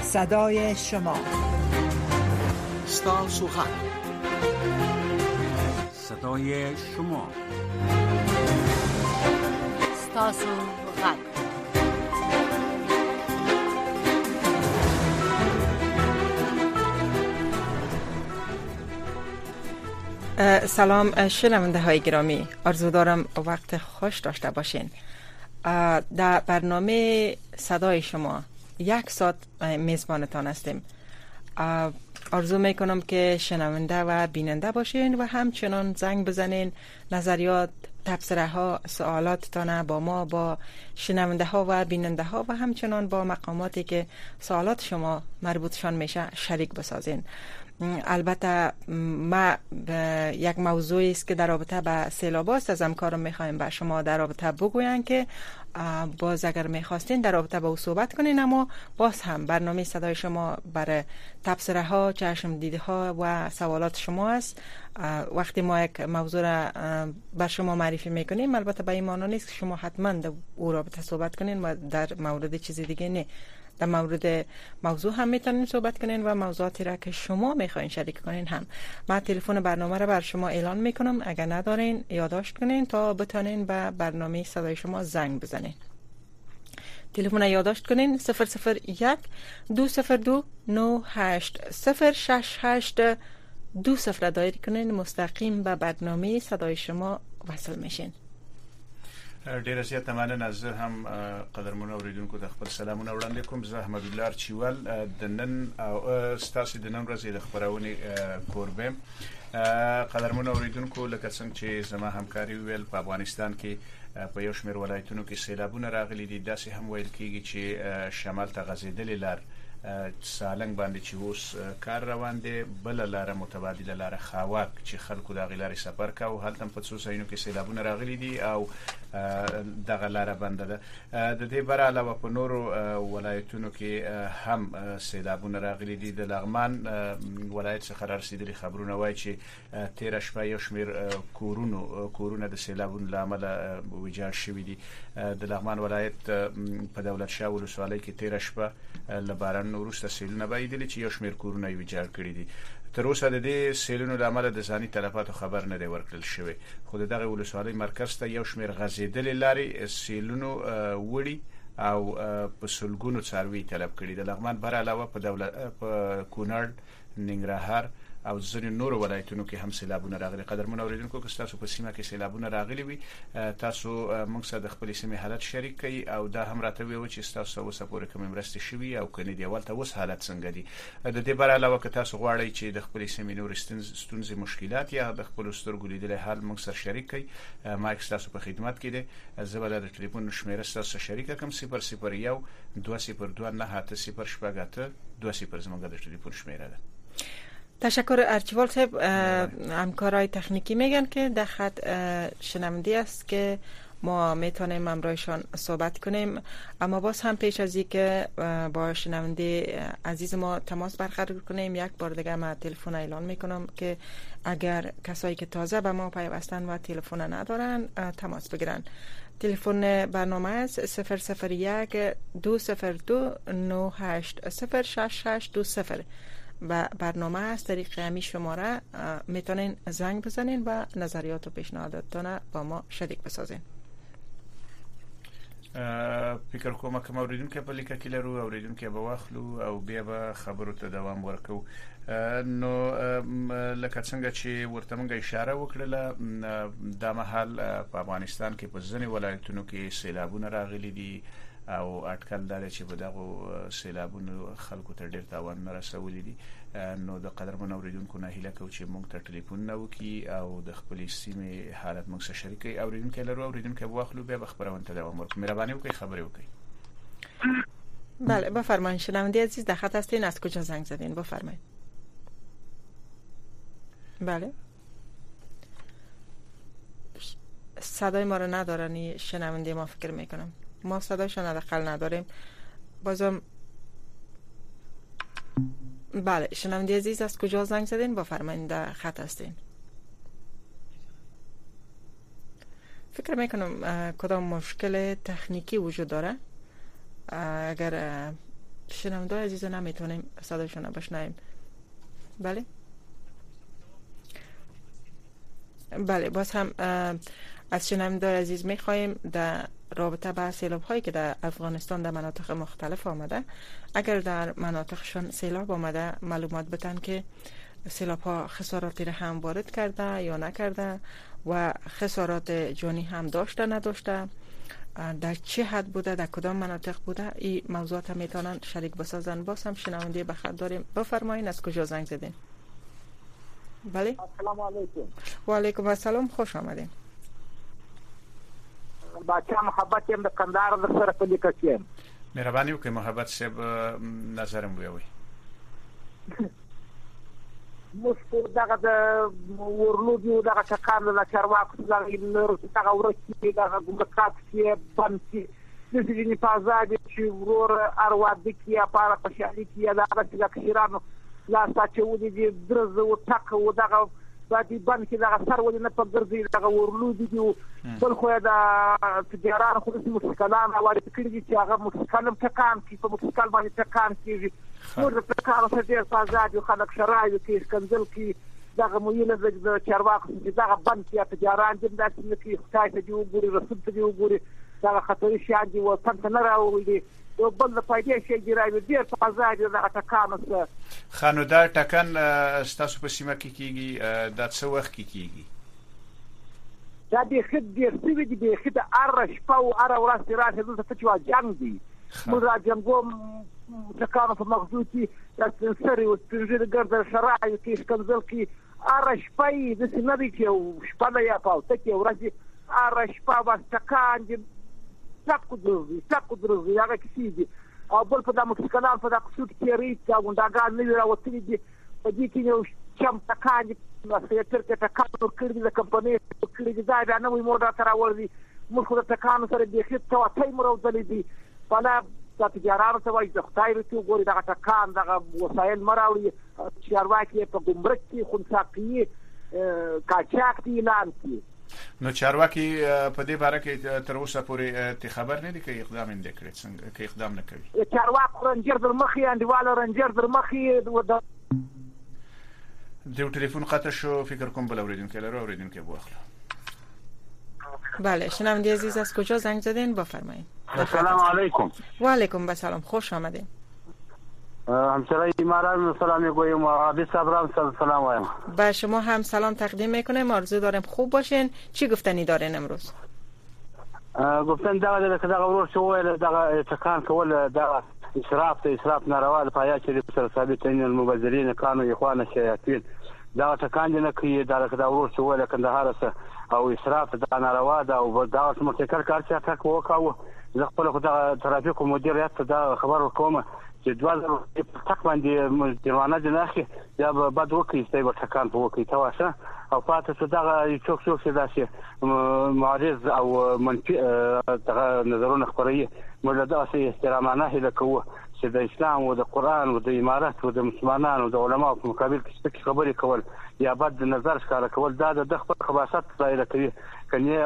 صدای شما، ستاسو غږ، صدای شما، ستاسو غږ. سلام شنونده های گرامی، آرزو دارم وقت خوش داشته باشین. در برنامه صدای شما 1 ساعت میزبانتان هستیم. آرزو میکنم که شنونده و بیننده باشین و همچنان زنگ بزنین، نظریات، تبصره ها، سوالاتتان با ما، با شنونده ها و بیننده ها و همچنان با مقاماتی که سوالات شما مربوطشان میشه شریک بسازین. البته ما یک موضوعی است که در رابطه با سیلاب است، از همکارم میخوایم به شما در رابطه بگوین که باز اگر میخواستین در رابطه با او صحبت کنین، اما باز هم برنامه صدای شما برای تبصره ها، چشم دیده ها و سوالات شما است. وقتی ما یک موضوع را بر شما معرفی میکنیم، البته به این معنی نیست که شما حتما در او رابطه صحبت کنین و در مورد چیز دیگه نه. در مورد موضوع هم میتونین صحبت کنین و موضوعاتی را که شما میخواین شریک کنین هم. من تلفن برنامه را بر شما اعلان میکنم، اگر ندارین یادداشت کنین تا بتونین به برنامه صدای شما زنگ بزنین. تلفن یادداشت کنین 001 202 98 068 دایر کنین، مستقیم به برنامه صدای شما وصل میشین. ډیره زیاته مننه. زه هم قدرمن اوریدونکو د خپل سلامونه وړاندې کوم. زه احمد الله ارچیوال د نن او ستاسو د نن ورځې د خبرونې کوربه. قدرمن اوریدونکو، لکه څنګه چې زما همکاري ویل، په افغانستان کې په یو شمېر ولایتونو کې سیلابونه راغلي دي. داسې هم ویل کېږي چې شمال ته غځېدلې لار سالنګ باندې چې اوس کار روان دی، بل لار متبادله لار خاواک چې خلکو د غیلاري سفر کاوه، هلته په څو ځایونو کې سیلابونه راغلي دي او دغه لار بنده ده. د دې بر علاوه په نورو ولایتونو کې هم سیلابونه راغلي دي. د لغمان ولایت څخه رسیدلي خبرونه وایي چې تیر شپه یو شمېر کورونه د سیلابونو له امله ویجاړ شوي دي. د لغمان ولایت په دولت شاه ولسوالۍ کې تیر شپه له باران وروسته سیلونه بایدلي چې یو شمېر کورونه یې ویجاړ کړي دي. تر اوسه د دې سیلونو له امله د ځاني تلفاتو خبر نه دی ورکړل شوی، خو د دغه ولسوالۍ مرکز ته یو شمېر غځېدلې لارې سیلونو وړي او په سلګونو څاروي طلب کړي. د لغمان بر علاوه په کونړ، ننګرهار او ځینې نورو ولایتونو کې هم سیلابونه راغلي. قدرمن اوریدونکو، که تاسو په سیمه کې سیلابونه راغلي وي، تاسو موږ سره د خپل سیمې حالت شریک کړئ او دا هم راته ویو چې تاسو اوسه پورې کوم مرستې شوي او کني دی ولته اوس حالت څنګه دي. د دې بر علاوه که تاسو غواړئ چې د خپل سیمې نور ستونزې، مشکلات یا د خپل سترګو لیدلې حال موږ سره شریک کړئ، ما تاسو په خدمت کې دی. زه به د ټلیفون شمیره تاسو شریک کوم 001 202 980 2 زموږ د ټلیفون شمیره ده. تشکر ارچیوال صاحب. همکارای تکنیکی میگن که در خط شنونده است که ما میتونیم همراهشان صحبت کنیم، اما باز هم پیش از اینکه با شنونده عزیز ما تماس برقرار کنیم، یک بار دیگه ما تلفن اعلان میکنم که اگر کسایی که تازه به ما پیوستن و تلفن ندارن تماس بگیرن. تلفن برنامه است 001 202 98 و برنامه از طریق همین شماره میتونین زنگ بزنین و نظریات و پیشنهاداتتان با ما شریک بسازین. فکر کوم که اوریدونکو په لیکه کې لرو، اوریدونکو به واخلو او بیا به خبرو ته دوام ورکو. نو لکه څنګه چې ورته موږ اشاره وکړله، د مهال په افغانستان کې په ځینې ولایتونو کې سیلابونه راغلي دي او اټکل دا چې په دغه سیلابونو خلکو ته ډیر تاوان نه رسولي دي. نو د قدرمن اوریدونکو نه هیله کوم چې موږ ته ټلیفون نه وکړي او د خپل سیمې حالت موږ سره شریک کړي. اوریدونکو لرو، اوریدونکو واخلو، بیا به خبرونه ته دوام ورکړو. مهرباني وکړئ خبرې وکړئ. بله بفرمایید. شنونده عزیز در خط هستین، از کجا زنگ زدین؟ بفرمایید. بله صدای ما رو ندارن شنونده ما، فکر میکنم ما صدایشون حداقل نداریم. بازم بله شنونده عزیز از کجا زنگ زدین؟ بفرمایید، در خط هستین. فکر میکنم کدام مشکل تکنیکی وجود داره. اگر شنونده عزیز نمیتونیم صدایشون رو بشنویم. بله بله، باز هم از شنونده عزیز میخواهیم در رابطه با سیلاب هایی که در افغانستان در مناطق مختلف آمده، اگر در مناطقشان سیلاب آمده معلومات بدن که سیلاب ها خساراتی را هم وارد کرده یا نکرده و خسارات جانی هم داشته نداشته، در چه حد بوده، در کدام مناطق بوده. این موضوعات میتونن شریک بسازن. باز هم شنونده بخیر داریم. بفرمایین از کجا زنگ زدین؟ بله السلام علیکم. و علیکم السلام، خوش آمدین. بچه محبت یم د کندهار در سره په لیکه کې. مهرباني وکړئ محبت صاحب نظرم ویوي. موږ دغه د ورلود یو دغه ټکان د چارواکو دغه نور دغه ورکې دغه ګمرکات کې بند کې د ځینې فازاد چې ورور ارواد کې یا پاره خوشالي کې یا دغه چې کشرانو لا ساتچو دي درز او ټک او دغه باندې بند کې دغه سر ولې نه په ګرځي دغه ورلود دی بل خو دا تجاران خو د مسکلان اوري فکر دي چې هغه مسکلم ټکان کې په مسکل باندې ټکان کېږي. نور د ټکان سره ډېر فازاد یو خلک شرایو کې کنځل کې دغه مویل د چارواکو چې دغه بند کې تجاران دې داسې کې خدای ته دی وګوري رسول ته دی وګوري دغه خطري شان دي وطن ته نه راوړي او بل د فائدې شي ګرایي ډېر فازاد دغه ټکان سره خانو دا ټکان ستاسو په سیمه کې کیږي دا څه وخت کې کیږي؟ دا د خد ډېر څه دي د خد ارش په ار ورځ راځي دلته چې جنگ دي موږ راځم ټکان په مغزو کې د سری او سپینځر ګرځي شرایو کې کنځل کې ارش په د سینې کې شپه یا پاو ته کې ورځي ارش په واستکان دي څاکو درځي هغه کې دي او بل په دمو کې کلام په دغه څوک کې ریټ او داګان نه راوتلي دي په دې کې یو چم تکان دي مسیتر کې تکان ورکړي د کمپنۍ کړي دي دا نه وي موډه تر ورځي موږ خو د تکان سره د خېټ ته وتای مرودلې دي فلا د تجارانو ته وایي د خدای رته ګوري دغه تکان دغه وسایل مراوي چارواکي په ګمرک کې خنثاقي کاچاک دي اعلان کړي. نو چارواکي په دې باره کې تر اوسه پورې خبر نه دي چې اقدام نه کړي، څنګه کې اقدام نه کوي. چارواکي رنجر در مخې انډیواله رنجر در مخې د ټلیفون قطع شو. فکر کوم بل اوریدونکو لرو اوریدونکو بوخلو. بله شنونده عزیز از کجا زنگ زدین؟ بفرمایید. السلام علیکم. و علیکم السلام، خوش آمدین. همسرای ایماران سلام میگویم و عابد صبرم سلام وایم. با شما هم سلام تقدیم میکنیم. آرزو دارم خوب باشین. چی گفتنی دارین امروز؟ گفتن دغه ورور شو دغه تکان کول دغه اسراف ناروا د پایا چې سره ثابتین المبذرین كانوا اخوان الشياطين دا تکان نه کوي دغه ورور شو د کندهار سره او اسراف د ناروا دا او دا متکر کار چې تک وکاو زه خپل خدای ترافیک مدیریت دا خبر وکوم چې 2000 تک باندې جرمانه جناخي یا بعد وکي چې تکان په وکي تواشه او پاتې څه دغه څوک چې داسې معارض او منفي دغه نظرونه خبري موږ داسې احترامانه هله کوو چې د اسلام او د قران او د امارت او د مسلمانانو د علماو په مقابل کې خبري کول یا بد نظر ښکاره کول دا د خپل خباثت ځای کوي کني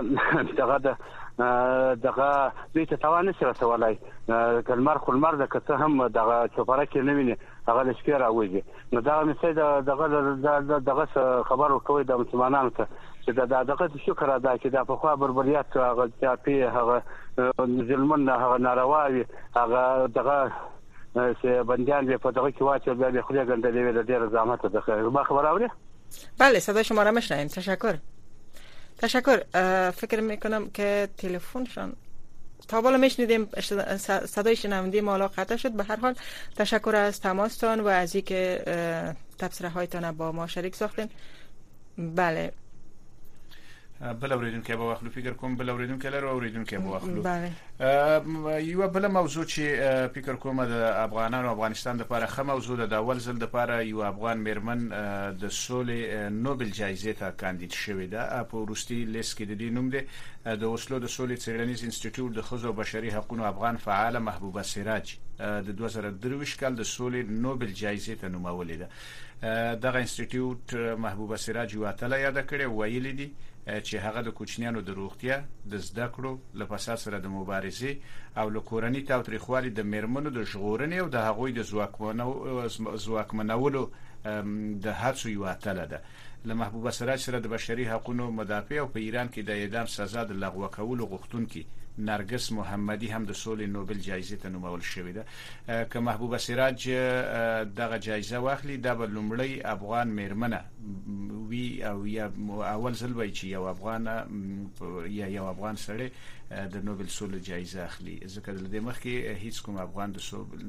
دغه دې ته توان سره سوالای کلمر خلمر د کته هم دغه چوپره کې نه ویني هغه لشکره راوځي نو دا مې دغه خبر ورکوي د مسلمانانو ته چې دغه شکر ادا کړي د په خوا بربریات هغه چاپی هغه ظلمن هغه نارواوي هغه دغه چې بندیان په دغه کې واچو بیا خو یې ګندلې د ډېر زحمت د خبر اوري. بله صدای شما را میشنویم. تشکر. فکر میکنم که تلفنشان تا بالا میشنیدیم صدای شنونده ما قطع شد. به هر حال تشکر از تماستان و از اینکه تبصره هایتان با ما شریک ساختین. بله بل اوریدونکو به واخلو فکر کوم بل اوریدونکو لرو اوریدونکو به واخلو. بله یو بل موضوع چې فکر کوم د افغانانو افغانستان لپاره خه موضوع ده. د اول ځل لپاره یو افغان میرمن د سولې نوبل جایزې ته کاندید شوې ده. په وروستي لیست کې د دې نوم ده د اوسلو د سولې څېړنیز انسټیټیوټ د ښځو او بشري حقوقو افغان فعال محبوبه سراج د 2023 کال د سولې نوبل جایزې ته نومولې ده. دغه انسټیټیوټ محبوبه سراج یو اتله یاد کړي ویلي دي چې هغه د کوچنیانو د روغتیا د زده کړو له فساد سره د مبارزې او له کورنۍ تاوتریخوالي د میرمنو د ژغورنې او د هغوی د ځواکمنولو د هڅو یوه تله ده. له محبوبه سراج سره د بشري حقوقو مدافع او په ایران کې د اعدام سزا د لغوه کولو غوښتونکي نرګس محمدي هم د سولې نوبل جایزې ته نومول شوې ده. که محبوبه سراج دغه جایزه واخلي دا به لومړی افغان میرمنه وی او یا اول ځل وي چې یو افغان سړی د نوبل سولې جایزه اخلي، ځکه د دې مخکې هیڅ کوم افغان د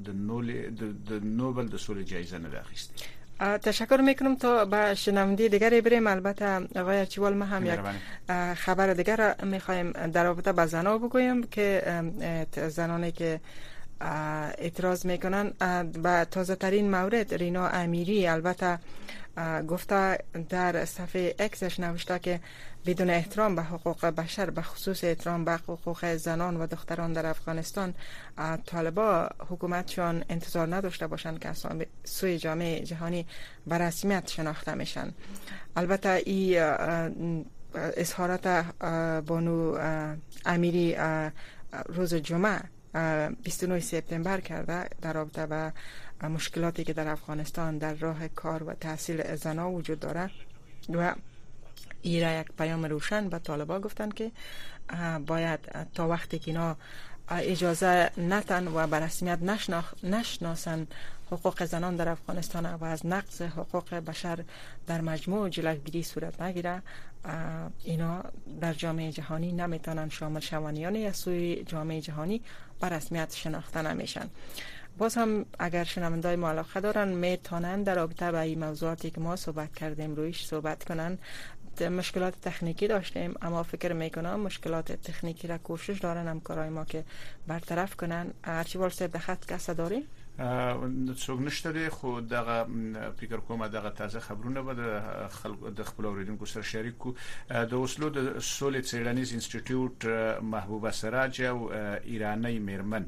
نوبل د سولې جایزه نه اخیسته. تشکر میکنم. تا به شنونده دیگری بریم. البته آقای ارچیوال ما هم یک خبر دیگر میخوایم در رابطه با زنان بگویم که زنانی که اعتراض میکنن به تازه ترین مورد رینا امیری البته گفته در صفحه اکسش نوشته که بدون احترام به حقوق بشر به خصوص احترام به حقوق زنان و دختران در افغانستان طالبا حکومتشان انتظار نداشته باشند که از سوی جامعه جهانی به رسمیت شناخته میشن. البته این اظهارات بانو امیری روز جمعه 29 سپتامبر کرده در رابطه با مشکلاتی که در افغانستان در راه کار و تحصیل زنان وجود داره و ایرا یک پیام روشن به طالبا گفتن که باید تا وقتی که اینا اجازه نتن و به رسمیت نشناسن حقوق زنان در افغانستان و از نقض حقوق بشر در مجموع جلوگیری صورت نگیره، اینا در جامعه جهانی نمیتونن شامل شوند، یعنی از سوی جامعه جهانی به رسمیت شناخته نمیشن. باز هم اگر شنوندای ما علاقه دارن میتونن در رابطه با این موضوعاتی که ما صحبت کردیم رویش صحبت کنن. مشکلات تکنیکی داشتیم اما فکر میکنم مشکلات تکنیکی را کوشش دارن همکارای ما که برطرف کنن. ارچیوال صاحب د خط کسه داری؟ څوک نشته دی، خو دغه فکر کوم دغه تازه خبرونه به د خپل اوریدونکو سره شریک کو. د اوسلو د سولې څېړنیز انسټیټیوټ محبوبه سراج او ایرانی میرمن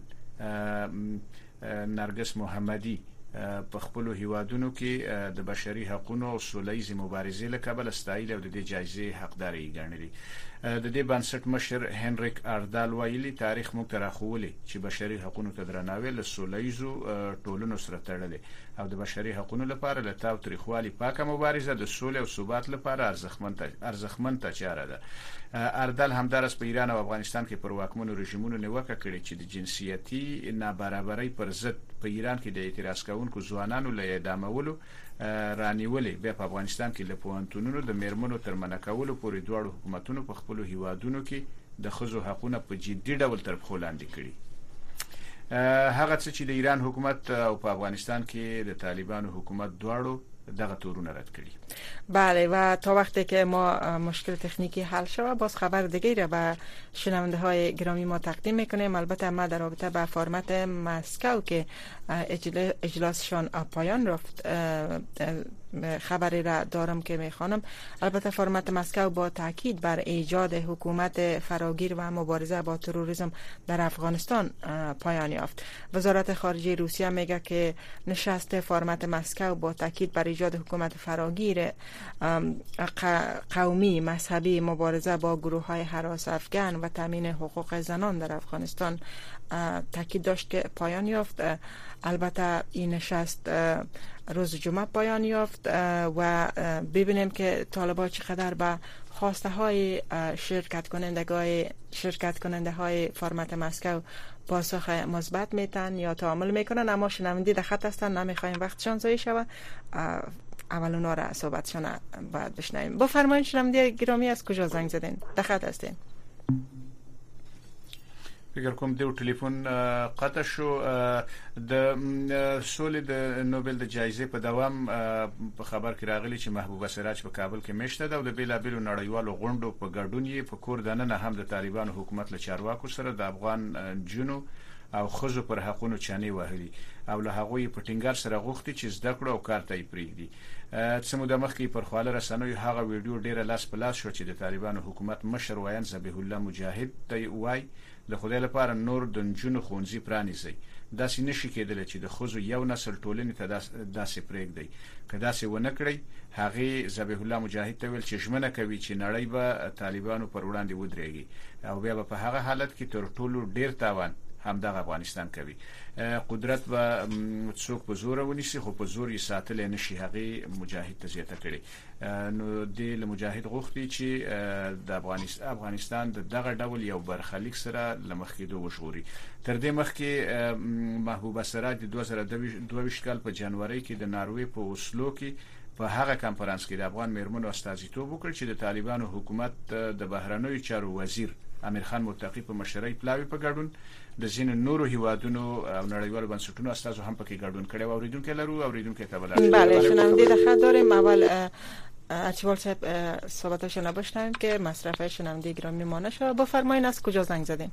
نرګس محمدي په خپل هیوادونو کې د بشري حقوقو او سولهییز مبارزې له کبله ستایل او د دې جایزې حقداري ګڼلي. د دې بنسټ مشر هنریک اردال ویلي تاریخ موږ ته راښوولي چې بشري حقوقو ته درناوی له سولهییزو ټولنو سره تړلې او د بشري حقوقو لپاره له تاوتریخوالي پاکه مبارزه د سولې او ثبات لپاره ارزښتمن چاره ده. اردال همدارس په ایران او افغانستان کې پر واکمنو رژیمونو نیوکه کړې چې د جنسیتي نابرابرۍ پر ضد په ایران کې د اعتراض کوونکو ځوانانو له اعدامولو رانیولې، بیا په افغانستان کې له پوهنتونونو د میرمنو تر منع کولو پورې دواړو حکومتونو په خپلو هیوادونو کې د ښځو حقونه په جدي ډول تر پښو لاندې کړي. هغه څه چې د ایران حکومت او په افغانستان کې د طالبانو حکومت دواړو دغه تورونه رد کړي. بله و تا وقتی که ما مشکل تکنیکی حل شود باز خبر دیگه را به شنونده های گرامی ما تقدیم میکنیم. البته ما در رابطه با فرمت مسکو که اجلاسشان پایان رفت خبری را دارم که میخوانم. البته فرمت مسکو با تاکید بر ایجاد حکومت فراگیر و مبارزه با تروریسم در افغانستان پایان یافت. وزارت خارجه روسیه میگه که نشست فرمت مسکو با تاکید بر ایجاد حکومت فراگیر قومی مذهبی مبارزه با گروه های هراس افغان و تامین حقوق زنان در افغانستان تاکید داشت که پایان یافت. البته این نشست روز جمعه پایان یافت و ببینیم که طالبان چقدر به خواسته های شرکت کننده های فرمت مسکو پاسخ مثبت میتن یا تعامل میکنن. اما شنونده در خط هستن، نمیخوایم وقتشان ضایع شود، اول اونا را صحبتشان باید بشنویم. بفرمایید شنونده گرامی از کجا زنگ زدین؟ در خط هستین. فکر کوم د ټلیفون قطع شو. د سولې د نوبل د جایزې په دوام په خبر کې راغلی چې محبوبه سراج په کابل کې مشته ده او د بیلابیلو نړیوالو غونډو په ګډون یې په کور دننه هم د طالبانو حکومت له چارواکو سره د افغان جنو او خزو پر حقونو چانه وهلي او له هغوی په ټینګار سره غوښتي چې زده کړو او کار ته پریږدي. څه موده مخکې پر خواله رسنیو هغه ویډیو ډیره لاس په لاس شو چې د طالبانو حکومت مشر وایان ذبیح الله مجاهد ته وای د خدای لپاره نور د جنو خونځي پرانیزي داسې نشي کېدلی چې د خوځو یو نسل ټولنې ته داسې پرېږدي. که داسې ونه کړی هغه ذبیح الله مجاهد ته ویل چې ژمنه کوي چې نړۍ به طالبانو پر وړاندې ودرېږي او بیا په هغه حالت کې تر ټولو ډیر تاوان همدغه افغانستان کوي. قدرت به څوک په زور ونیسي خو په زور یې ساتل نشي. هغه مجاهد ته زیاته کړي. نو د مجاهد غوښتي چې د افغانستان د دغه ډول یو برخلیک سره لمخکېدو وشوري. تر دې مخکې محبوبه سراج د 2022 کال په جنوري کې د ناروې په اوسلو کې په هغه کانفرنس کې د افغان میرمنو استازیتوب وکړ چې د طالبانو حکومت د بهرنیو چارو وزیر امیر خان متقی په مشرۍ پلاوی په ګډون د ځینو نورو هیوادونو او نړیوالو بنسټونو استازو هم پکې ګډون کړي. اوریدونکو لرو اوریدونکو ته بلل. بله شنونده د خط داریم. اول اچوال صاحب صحبتاشو نباشتیم که مصرف شنونده گرامی ما نشه. بفرمایید از کجا زنگ زدین؟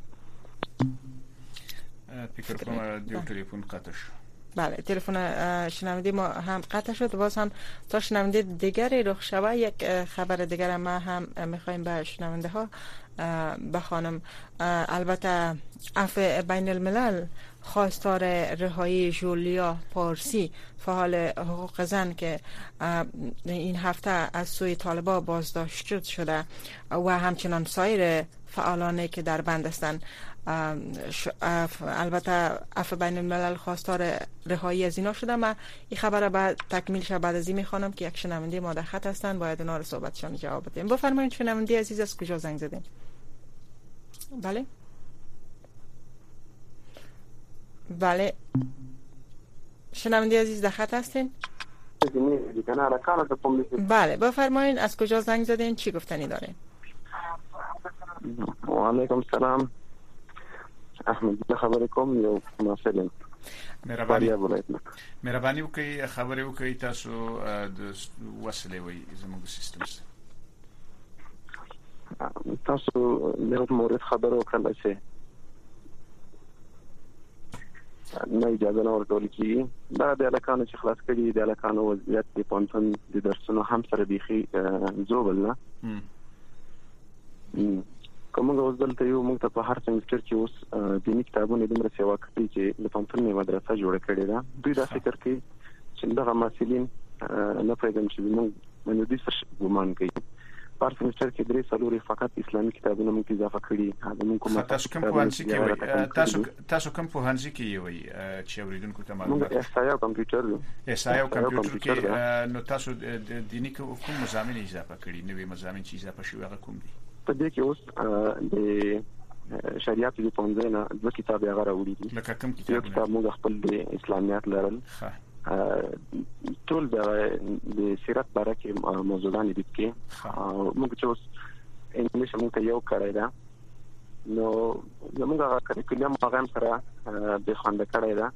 فکر کنم دیو تلفن قطع شد. بله تلفن شنونده ما هم قطع شد. باز هم تا شنونده دیگری رخ شوه یک خبر دیگر ما هم میخوایم به شنونده ها بخوانم. البته عفو بین الملل خواستار رهایی جولیا پارسی فعال حقوق زن که این هفته از سوی طالبان بازداشت شده و همچنان سایر فعالانی که در بند هستند. البته عفو بین الملل خواستار رهایی از اینا شده. من این خبر بعد تکمیل شه بعد از این میخوانم که یک شنونده ما در خط هستند. باید اونا رو صحبتشان جواب بدیم. بفرمایید شنونده عزیز از کجا زنگ زدین؟ بله بله شنونده عزیز در خط هستین؟ بله بفرمایید از کجا زنگ زدین؟ چی گفتنی دارین؟ و علیکم السلام. احمد خبرې کوم یو مسله. مهرباني وکړئ خبرې وکړئ تاسو د وسلې وي زموږ سیستم تاسو له مورد خبرو کړل چې نه اجازه نه ورکول کیږي. دا د الکانو چې خلاص کړي د الکانو وضعیت د پونتون د درسونو هم سره بيخي زوبل نه کومه اوس دلته یو موږ ته په هر سمستر کې اوس دیني کتابونه دومره سیوا کوي چې د پونتون مدرسه جوړه کړې ده. دوی دا فکر کوي چې دغه مسلین نه پیدا چې موږ باندې د ګمان کوي. په سمستر کې درې څلوري فقط اسلامي کتابونه موږ اضافه کړي. هغه موږ کومه تاسو کوم په هانسي کې وي چې اوریدونکو ته معلومات احصایه او کمپیوټر کې نو تاسو د دیني کوم مضامین اضافه کړي؟ نوې مضامین چې اضافه شوی هغه کوم دي؟ په دې کې اوس د شریعت د پونځنه د کتاب هغه راوړي دي. لکه کوم کتاب موږ خپل د اسلامیات لرل ټول د سیرت باره کې موضوعات دي کې موږ چې اوس انګلیش موږ ته یو کړی دا نو موږ هغه کریکولم هغه سره به خوند کړی دا.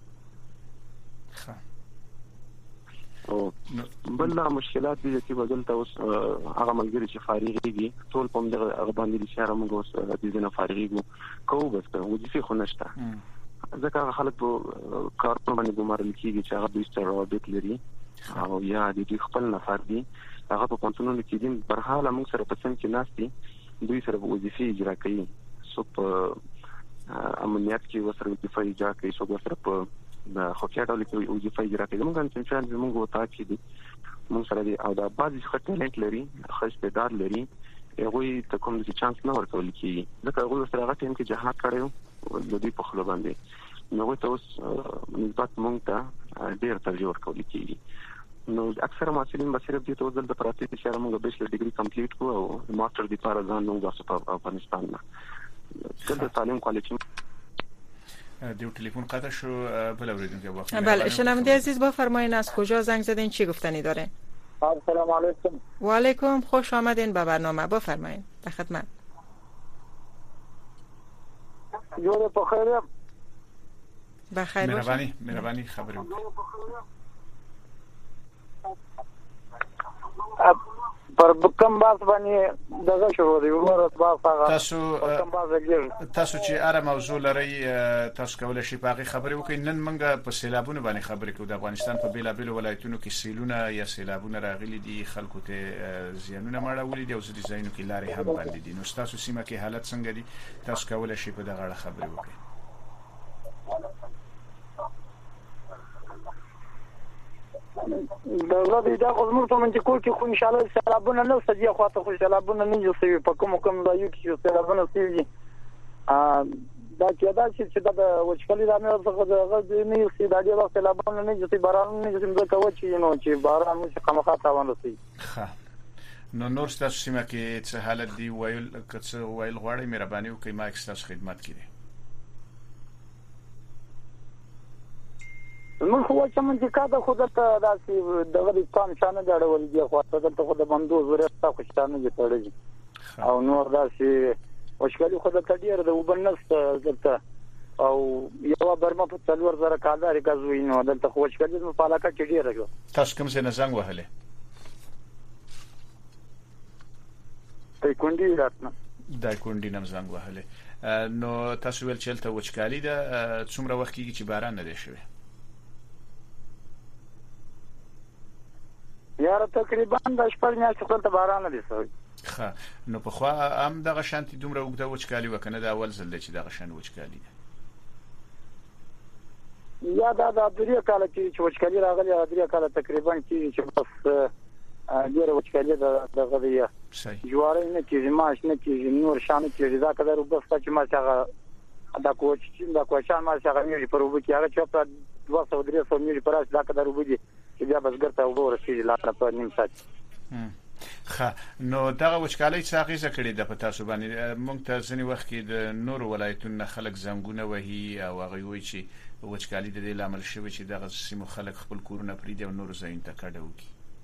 او بل مشکلات دي چې بدلته اوس هغه ملګری چې فارغيږي ټول په دغه باندې چې موږ اوس د دې نه فارغيږو کوو بس وظیفه خو نشته. ځکه خلک په کارونه باندې ګمارل کیږي چې هغه د استراحت لري او یا د خپل نفر دي هغه په پونتونو کې دي. پر حال موږ سره پسند کې ناشتي دوی سره وظیفه اجرا کوي. سو په امنیت کې وسره وظیفه اجرا کوي. سو وسره په د خوشاله ډول کې وظیفه اجرا کوي. موږ چې موږ وتا چې دي موږ سره دي او دا بعضی خطرناک لري خاص پیدار لري هغه ته کوم څه چانس نه ورکول کیږي. ځکه هغه سره هغه ټیم کې جهاد کړو د دې په خلو باندې نو ته اوس نسبت مونږ ته ډیر ترجیح ورکول کیږي. نو اکثر مسلمان به صرف دې ته ځل د پراتی اشاره موږ بیچلر ډیګري کمپلیټ کو او ماستر دی پر ځان نو تاسو په افغانستان نه د تعلیم کوالیټي دیو تلفن قطع شو. بله اوریدونکو وقت بله شنونده عزیز بفرمایید از کجا زنگ زدین چی گفتنی داره؟ السلام علیکم. و علیکم خوش آمدین به برنامه. بفرمایید در خدمت. جوړ په خیر بخیر باشید. مهربانی خبرې پر کوم باس باندې دغه شروع دی ورته باس هغه تاسو چې اره موضوع لري تاسو کولای شئ په خبرې وکړئ. نن موږ په سیلابونو باندې خبرې کوو. د افغانستان په بیلابیلو ولایتونو کې سیلونه یا سیلابونه راغلي دي. خلکو ته زیانونه مړولې دي او ځینې ځایونو کې لارې هم بندې دي. نو تاسو سیمه کې حالت څنګه دي؟ تاسو کولای شئ په دغه اړه خبرې وکړئ. دغه دا خو موږ ته من چې کور کې خو ان شاء الله سیلابونه نه سدي خواته خو سیلابونه نه جوړوي په کوم ځایو کې سیلابونه سيږي دا کېدا چې د وچکالي د امر څخه دغه نه سي د دې وخت سیلابونه نه جوړي باران نه جوړي د کوچ نو چې باران مو خامخا تاوان رسي نو نور ستاسو سیمه کې څه حالت دی ویل کڅ ویل غواړي مهرباني وکړئ ما ستاسو خدمت کړي من خو چې من چې کاده خود ته داسې دغه د پام شانه جوړول دي خو ته خو د بندو زوره تا خو شانه دي تړلې او نور داسې وشکالي خود ته ډیر د وبنست دلته او یو برما په څلور زره کالداري غزوي نو دلته خو وشکالي په علاقه کې ډیر راغله تاسو کوم څه نه زنګ وهله ته کونډي راتنه دا کونډي نم زنګ وهله نو تاسو ول چلته وشکالي ده څومره وخت کېږي چې باران نه دی شوی یاره تقریبا د شپږ میاشتې خپل ته باران نه دی شوی ښه نو په خوا هم دغه شانتي دومره وګړه وچکالي وکنه دا اول ځل چې دغه شان وچکالي یا دا د درې کال چې وچکالي راغلی درې کال تقریبا چې بس ډیره وچکالي دغه دی جواره نه کېږي ماش نه کېږي نور شانه کېږي دا کله وبس چې ما څنګه دا کوچان ما څنګه میږي پر وبو کې هغه چې په 200-300 میږي پر اس دا کله وبو دي چې بیا بس ګرته وګوره چې لا په نیم ساعت نو دغه وچکالي څه غیزه کړې ده په تاسو باندې مونږ ته ځنی وخت کې د نور ولایتونو خلک زنګونه وهي او هغه وایي چې وچکالي د دې لامل شوی چې دغه سیمو خلک خپل کورونه پریږدي او نور ځایونه ته کډه وکړي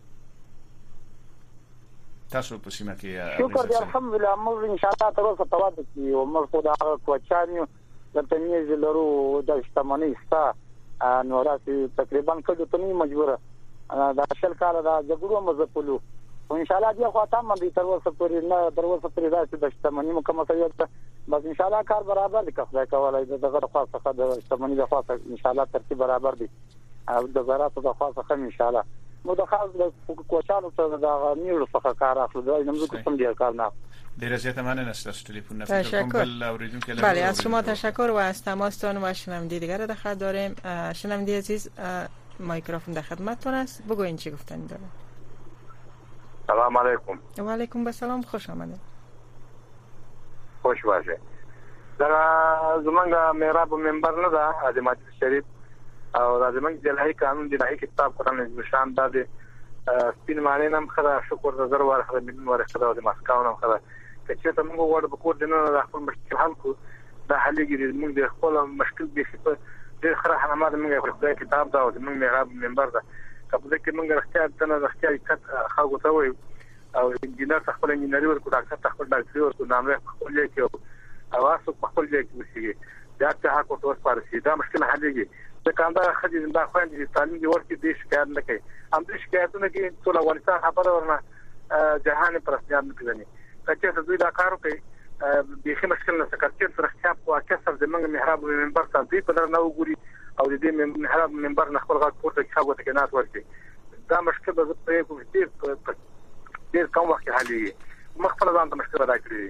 تاسو په سیمه کې شکر دې الحمدلله موږ ان شاء الله تر اوسه تواضع کوي او موږ خو دا کوچانیو د تنیز لرو د شتمنۍ ستا نو راځي تقریبا کډه ته نه مجبوره دا شل کال دا جګړو مزپلو ان شاء الله دې خو تاسو باندې تر اوسه پورې نه تر اوسه پورې راځي د شتمنۍ مکمل کړئ بس ان شاء الله کار برابر دي خدای کولای دغه خاصه د شتمنۍ د خاصه ان شاء الله ترتیب برابر دي او د زراعت د خاصه ان شاء الله مو د خاص د کوچانو څخه د نیولو څخه کار اخلو دا نمزه کوم ډیر کار نه در زیاده من است تلفن تشکر. بله از شما تشکر و از تماستان و شنونده دیگر در خط داریم. شنونده عزیز مایکروفون در خدمتتون است، بگوین چی گفتنی دارین. سلام علیکم. و علیکم السلام، خوش آمدید. خوش باشه. در زمانگا میراب منبر نه ده از مسجد شریف او د زمنګ د لای قانون د لای کتاب قرآن نشان د سپین معنی نام خره شکر د زر ور خره من ور خره د مسکاو نام خره چې ته موږ وړ په کور دنه د خپل مشکل حل کو د حلګری موږ د خپل مشکل به په د خره حمامه موږ په کتاب دا د موږ میراب منبر ده کله چې موږ اختیار تنه د اختیار کټ خاغو ته وي او انجینر خپل انجینری ورکو ډاکټر خپل ډاکټري ورکو نامه خپل کې او تاسو خپل ځای کې وسیږي دا ته حق او فارسی دا مشکل حلېږي د کاندار خدي د خويندې تعلیم دی ورته د شکایت نه کوي هم د شکایتونه کې ټول افغانستان خبره ورنه جهان پرستیان نه کوي چې دوی دا کار کوي به هیڅ مشکل نه سکرټ تر اختیار او کسر د منګ محراب منبر ته دی په لر نه وګوري او د دې محراب منبر نه خپل غاټ پورته ښاغو ته نه ورته دا مشکل به په ډیر کوم وخت حلي مخفل ځان ته مشکل راکړي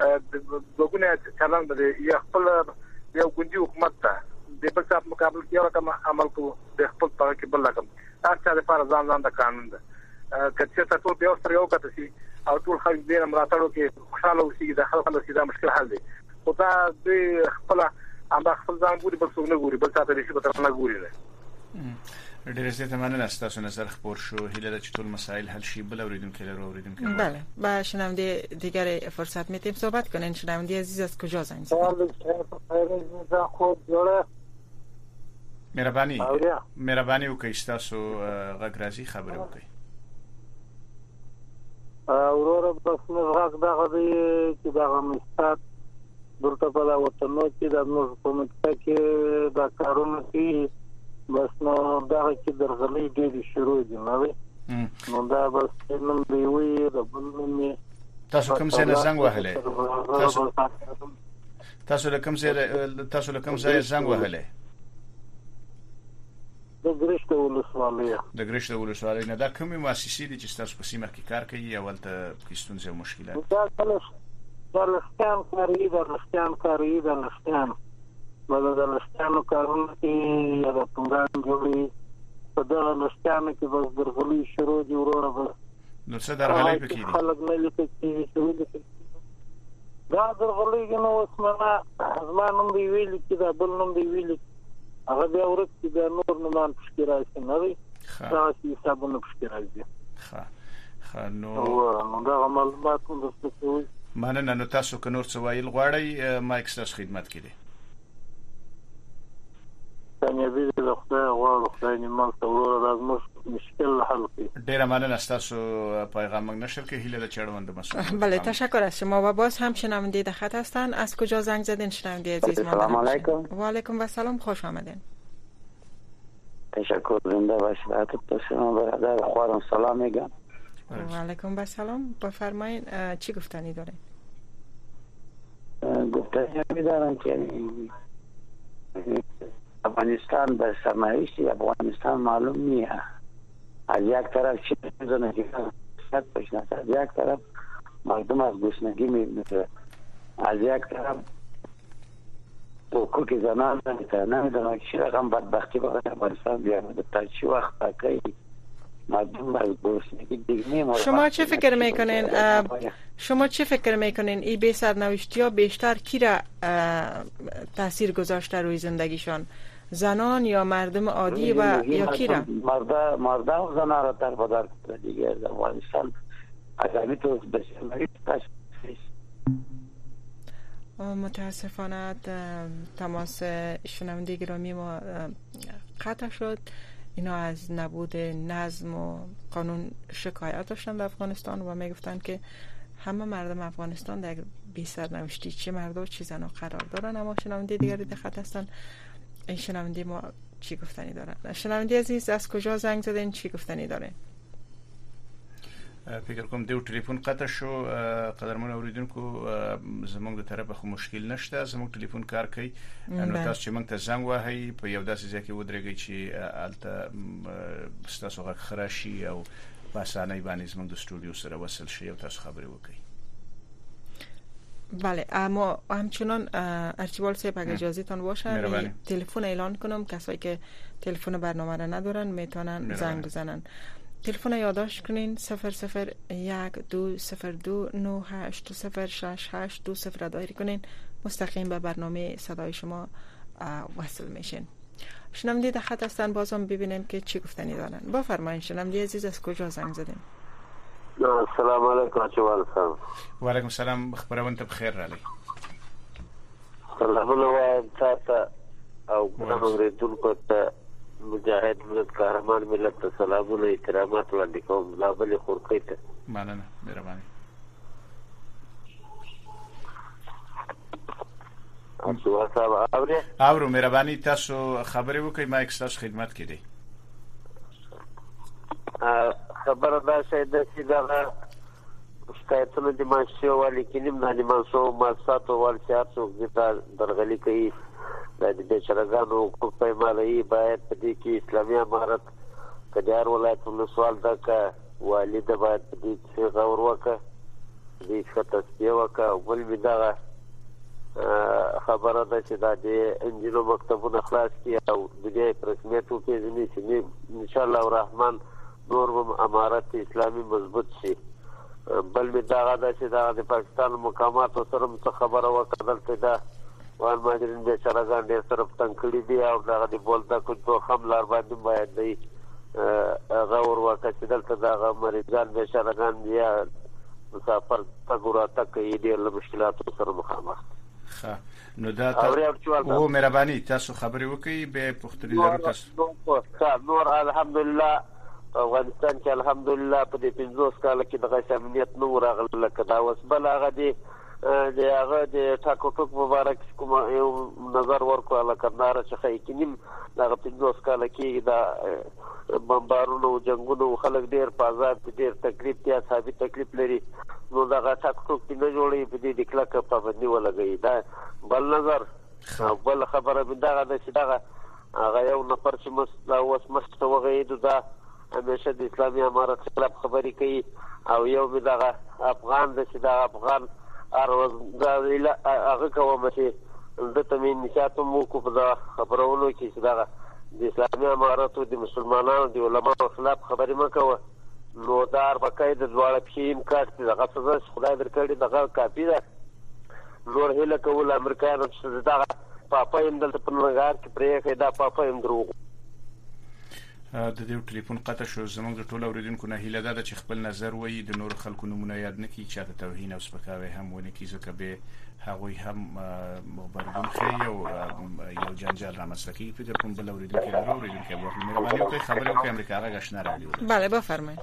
دغه چلن د یو خپل یو ګوندي حکومت ته د بل څه مقابل کې ورته عمل کو د خپل طرح کې بل لګم تاسو د فار ځان د قانون ده کچې تاسو په اوسره یو کته سي او ټول خلک دې امراتړو کې خوشاله اوسي د خلکو له سیده مشکل حل دي او دا د خپل امر خپل ځان ګوري بل څه نه ګوري بل څه ته شي په نه ګوري نه ډېر زیات مننه تاسو نظر خبر شو هیله ده چې ټول مسائل حل شي بل اوریدونکو لرو اوریدونکو بله با شنونده دیگر فرصت میتیم صحبت کنین. شنونده عزیز از کجا زنگ زدن؟ خود جوړه مهرباني وکړئ تاسو غږ راځي خبرې وکړئ اورور بس غږ دغه دی چې دغه مستات دلته په وطنو کې د نور کومه کې دا کارونه کې بس نو دغه کې درغلي ډېری شروع دي نو دا بس نن دی وی د بلنې تاسو کوم څه نه زنګ وهله تاسو کوم ځای زنګ وهله د ګرشت ولسوالۍ نه دا کومه مؤسسې دي چې تاسو په سیمه کې کار کوي او ولته کیستون څه مشکلات دا لستان کاری بدل د لستانو کارونه کې یا د پنګان جوړي په دغه لښتیانو کې بس درغلي شروع دي وروره بس نو څه درغلي پکې دي خلک نه لیکي چې دا درغلي نو اوس ما زما نوم دی ویل چې دا بل نوم دی ویل هغه بیا ورته د نور نومان پښې راځي نه وي دا چې حسابونه پښې راځي نو دا معلومات هم درته کوي مننه. نو تاسو که نور څه ویل غواړئ مایک ستاسو خدمت کې دی. کامیابی د خدای غواړو خدای نیمه څورو راز مشکل حل کړي. ډیره مننه ستاسو پیغام موږ نشر که هیله د چړوند مسئول. بله تشکر از شما و باز هم شنونده در خط هستن. از کجا زنگ زدین شنونده عزیز؟ سلام علیکم. و علیکم و سلام، خوش آمدین. تشکر زنده باشید. حضرت شما برادر خوارم سلام میگم. و علیکم و سلام. بفرمایید چی گفتنی داره؟ گفتنی می‌دارم که افغانستان به سرنوشت افغانستان معلوم نیست. از یک طرف چی می‌زنه که صد بشنه، از یک طرف مردم از گشنگی می‌میره، از یک طرف حقوق زنان نمیدونم چی رقم بدبختی برای افغانستان بیامده تا چی وقت باقی مردم از گشنگی دیگه می‌میره. شما چه فکر میکنین این بی سرنوشتی ها بیشتر کی را تاثیر گذاشته روی زندگیشان؟ زنان یا مردم عادی و یا کی را؟ مردا و زنان را در بدر دیگه افغانستان ازمی تو بسیاری متاسفانه تماس شنونده گرامی ما قطع شد. اینا از نبود نظم و قانون شکایت داشتن در افغانستان و میگفتن که همه مردم افغانستان در بی سرنوشتی چه مرد و چه زن قرار دارن. اما شنونده دیگری در خط هستن. این شنونده ما چی گفتنی دارن؟ شنونده عزیز از کجا زنگ زدین؟ چی گفتنی داره؟ فکر کوم دیو ټلیفون قطع شو. قدرمن اوریدونکو زموږ د طرفه خو مشکل نشته، زموږ ټلیفون کار کوي. نو تاسو چې موږ ته زنګ وهئ په یو داسې ځای کې ودرېږئ چې الته ستاسو غږ خراشي او په اسانۍ باندې زموږ د استودیو سره وصل شي او تاسو خبرې وکړئ. بله، اما همچنان ارچیبال صاحب اگه اجازهتان باشه تلفن اعلان کنم. کسایی که تلفن برنامه را ندارن میتونن زنگ بزنن. تلفن یادداشت کنین 00120298206820 را دایره کنین، مستقیم به برنامه صدای شما وصل میشین. شنونده در خط هستن، بازم ببینیم که چی گفتنی دارن. بفرمایید شنونده عزیز از کجا زنگ زدین؟ السلام علیکم. چوال سلام. و علیکم السلام. خبرونه ته بخیر رالی. سلام علیکم تاسو او اوریدونکو ته مجاهد ملت قهرمان ملت ته سلامونه احترامات وړاندې کوم. لا بل خورکې ته مننه، مهرباني. او صاحب اورو مهرباني تاسو خبرې وکړئ، مایک تاسو خدمت کې دی. خبره دا شي د سیده شکایتونه د ماشو والی کې نیم نه ماسو ماساتو والچاتو د درغلي کوي د دې شرګانو حقوق پیمالي باید په دې کې اسلامي امارت کډیار ولایتونو سوال دا کا والد باید دې غور وکړي، دې تصفیه وکړي. ول می دا خبره ده چې دا د انجینو مکتبونو خلاص کی او د دې رسمیتو کې ځنی چې ان شاء الله الرحمن نور امارت اسلامي مضبوط شي. بل می دا ده چې دا د پاکستان مقامات سره خبره وکړه دلته دا وان ماجرین به شرګان ډېر طرف تنکړي دي او دا د بولدا کو تو حملار باندې باید دی غور وکړي چې دلته دا مریضان به شرګان یا مسافر تګورا تک یې ډېر مشکلاتو سره مخامخ. نو دا او مهرباني تاسو خبرې وکړئ به پښتني لرو تاسو. نور الحمدلله افغانستان کې الحمدلله په دې 50 کال کې دغه امنیت نو راغله کدا اوس بل هغه دی هغه د ټاکو ټوک مبارک کوم یو نظر ورکواله کندهار چې خېکینیم دغه 50 کال کې دا بمبارونو جنگونو خلک ډیر په آزاد ډیر تکلیف یا ثابت تکلیف لري. نو دغه ټاکو ټوک نه جوړي په دې د کلک پابندي ولګي. دا بل نظر بل خبره بندغه د شدغه هغه یو نفر چې مسله اوس مستوغې دا همیشه د اسلامي امارت خلاف خبرې کوي او یو دغه افغان د شدا افغان اروز دا هغه کوم چې د تمین نشاته مو کو په خبرونو کې چې دا د اسلامي اماراتو د مسلمانانو د علماو خلاف خبرې مه کوه، نو دا اربکی د دواړه پښې امکان دي دغه سزا چې خدای درکړي دغه کافي ده. نور هیله کول امریکایانو چې دغه پاپایم دلته په ننګرهار کې پرېښی دا پاپایم دروغ. د دې ټلیفون قطع شو. زموږ د ټولو اوریدونکو نه هیله ده چې خپل نظر وایي، د نور خلکو نومونه یاد نه کړي، چاته توهین او سپکاوی هم ونه کړي، ځکه به هغوی هم مخبرګون ښیي او یو جنجال رامنځته کوي. فکر کوم بل اوریدونکي لرو. اوریدونکي وکړي مهرباني وکړئ خبرې وکړئ. امریکا غږ آشنا رادیو. بله بفرمایید.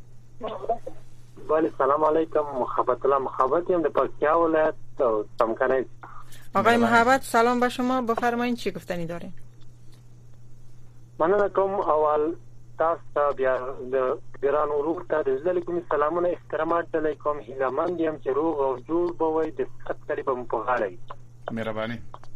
بله سلام علیکم. محبت الله محبت یم د پکتیا ولایت څمکنیز. آقای محبت سلام به شما، بفرمایید چی گفتنی دارین؟ مننه کوم. اول تاسو ته بیا د ګران ورور ته د زړه کوم سلامونه احترامات علیکم. هیلهمند یم چې روغ او جوړ به وي، د صحت کړي به مو په غاړه وي. مهرباني.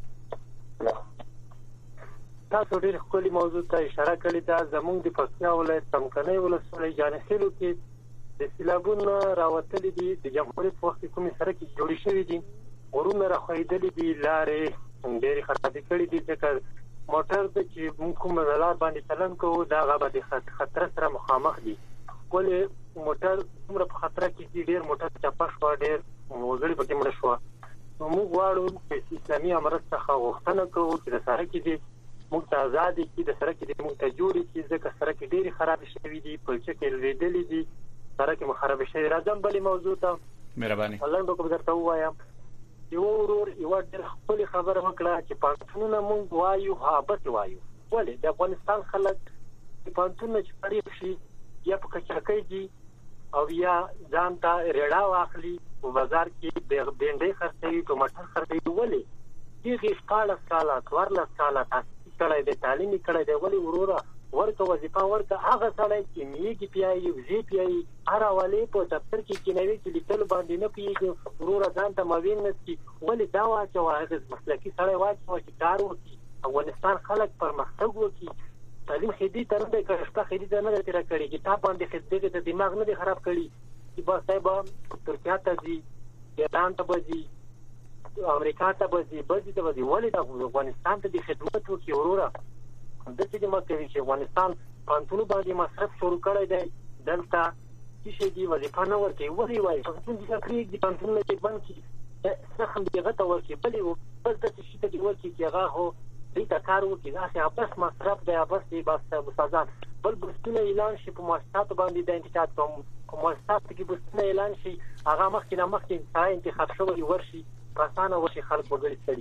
تاسو ډېر ښکلي موضوع ته اشاره کړې ده. زموږ د پکتیا ولایت څمکنۍ ولسوالۍ جانخیلو کې د سیلابونو راوتلي دي. د جمهوریت په وخت کې کومې سړکې جوړې شوي دي، غرونه راښویېدلي دي، لارې ډېرې خرابې کړي دي، ځکه موټر ته چې موږ کومه لار باندې چلن کوو دا هغه به د خطر سره مخامخ دي. ولې موټر دومره په خطر کې دي، ډېر موټر چپه شوه، ډېر وګړي پکې مړه شوه. نو موږ غواړو چې اسلامي امارت څخه غوښتنه کوو چې د سړکې دي موږ ته ازادې کړي، د سړکې دي موږ ته جوړې کړي، ځکه سړکې ډېرې خرابې شوي دي، پلچکې لوېدلې دي، سړکې مو خرابې شوي. راځم بلې موضوع ته. مهرباني. لنډ به درته ووایم. یو ورور یوه ډېره ښکلې خبره وکړه چې پوهنتونونه موږ وایو هابط وایو. ولې د افغانستان خلک د پوهنتونونه چې فارغ شي یا په کچاکۍ ځي او یا ځان ته ریړه واخلي، په بازار کې بینډۍ خرڅوي، ټماټر خرڅوي. ولې هغې 14 کاله 14 کاله تحصیل کړی دی، تعلیم یې کړی دی. ولې وروره ورکه وظیفه ورکه. هغه سړی چې میږي پیایي، وزې پیایي، هر حوالې په دفتر کې کینوي چې لیکلو باندې نه پوهېږي، وروره ځان ته موین نه څکي. ولې دا واچوه، هغه مسلکي سړی واچوه چې کار وکړي، افغانستان خلک پرمختګ وکړي. تعلیم خدي ته نه دی کړی، شپه خدي ته نه دی تېره کړې، کتاب باندې خدي ته دماغ نه دی خراب کړي چې بس دی به ترکیه ته ځي، ایران ته به ځي، امریکا ته به ځي، بل ځای ته به ځي. ولې د افغانستان ته د خدمت وکړي وروره. داسې دې مه کوي چې افغانستان پوهنتونو باندې مصرف شروع کړی دی، دلته څه شی دي وظیفه نه ورکوي. ولې وایي پوهنتون دې پرېږدي، پوهنتونونه چې بند کړي، سخم دې هغه ته ورکړي، بل داسې شي ته دې ورکړي چې هغه هو دې ته کار وکړي. داسې بس مصرف دی، بس دی بس استادان. بل بستونه اعلان شي په مؤسساتو باندې د انتقاد کوم، په مؤسساتو کې بستونه اعلان شي، هغه مخکې نه مخکې سړی انتخاب شوی ورشي، په اسانه ورشي، خلک وګړي ستړي.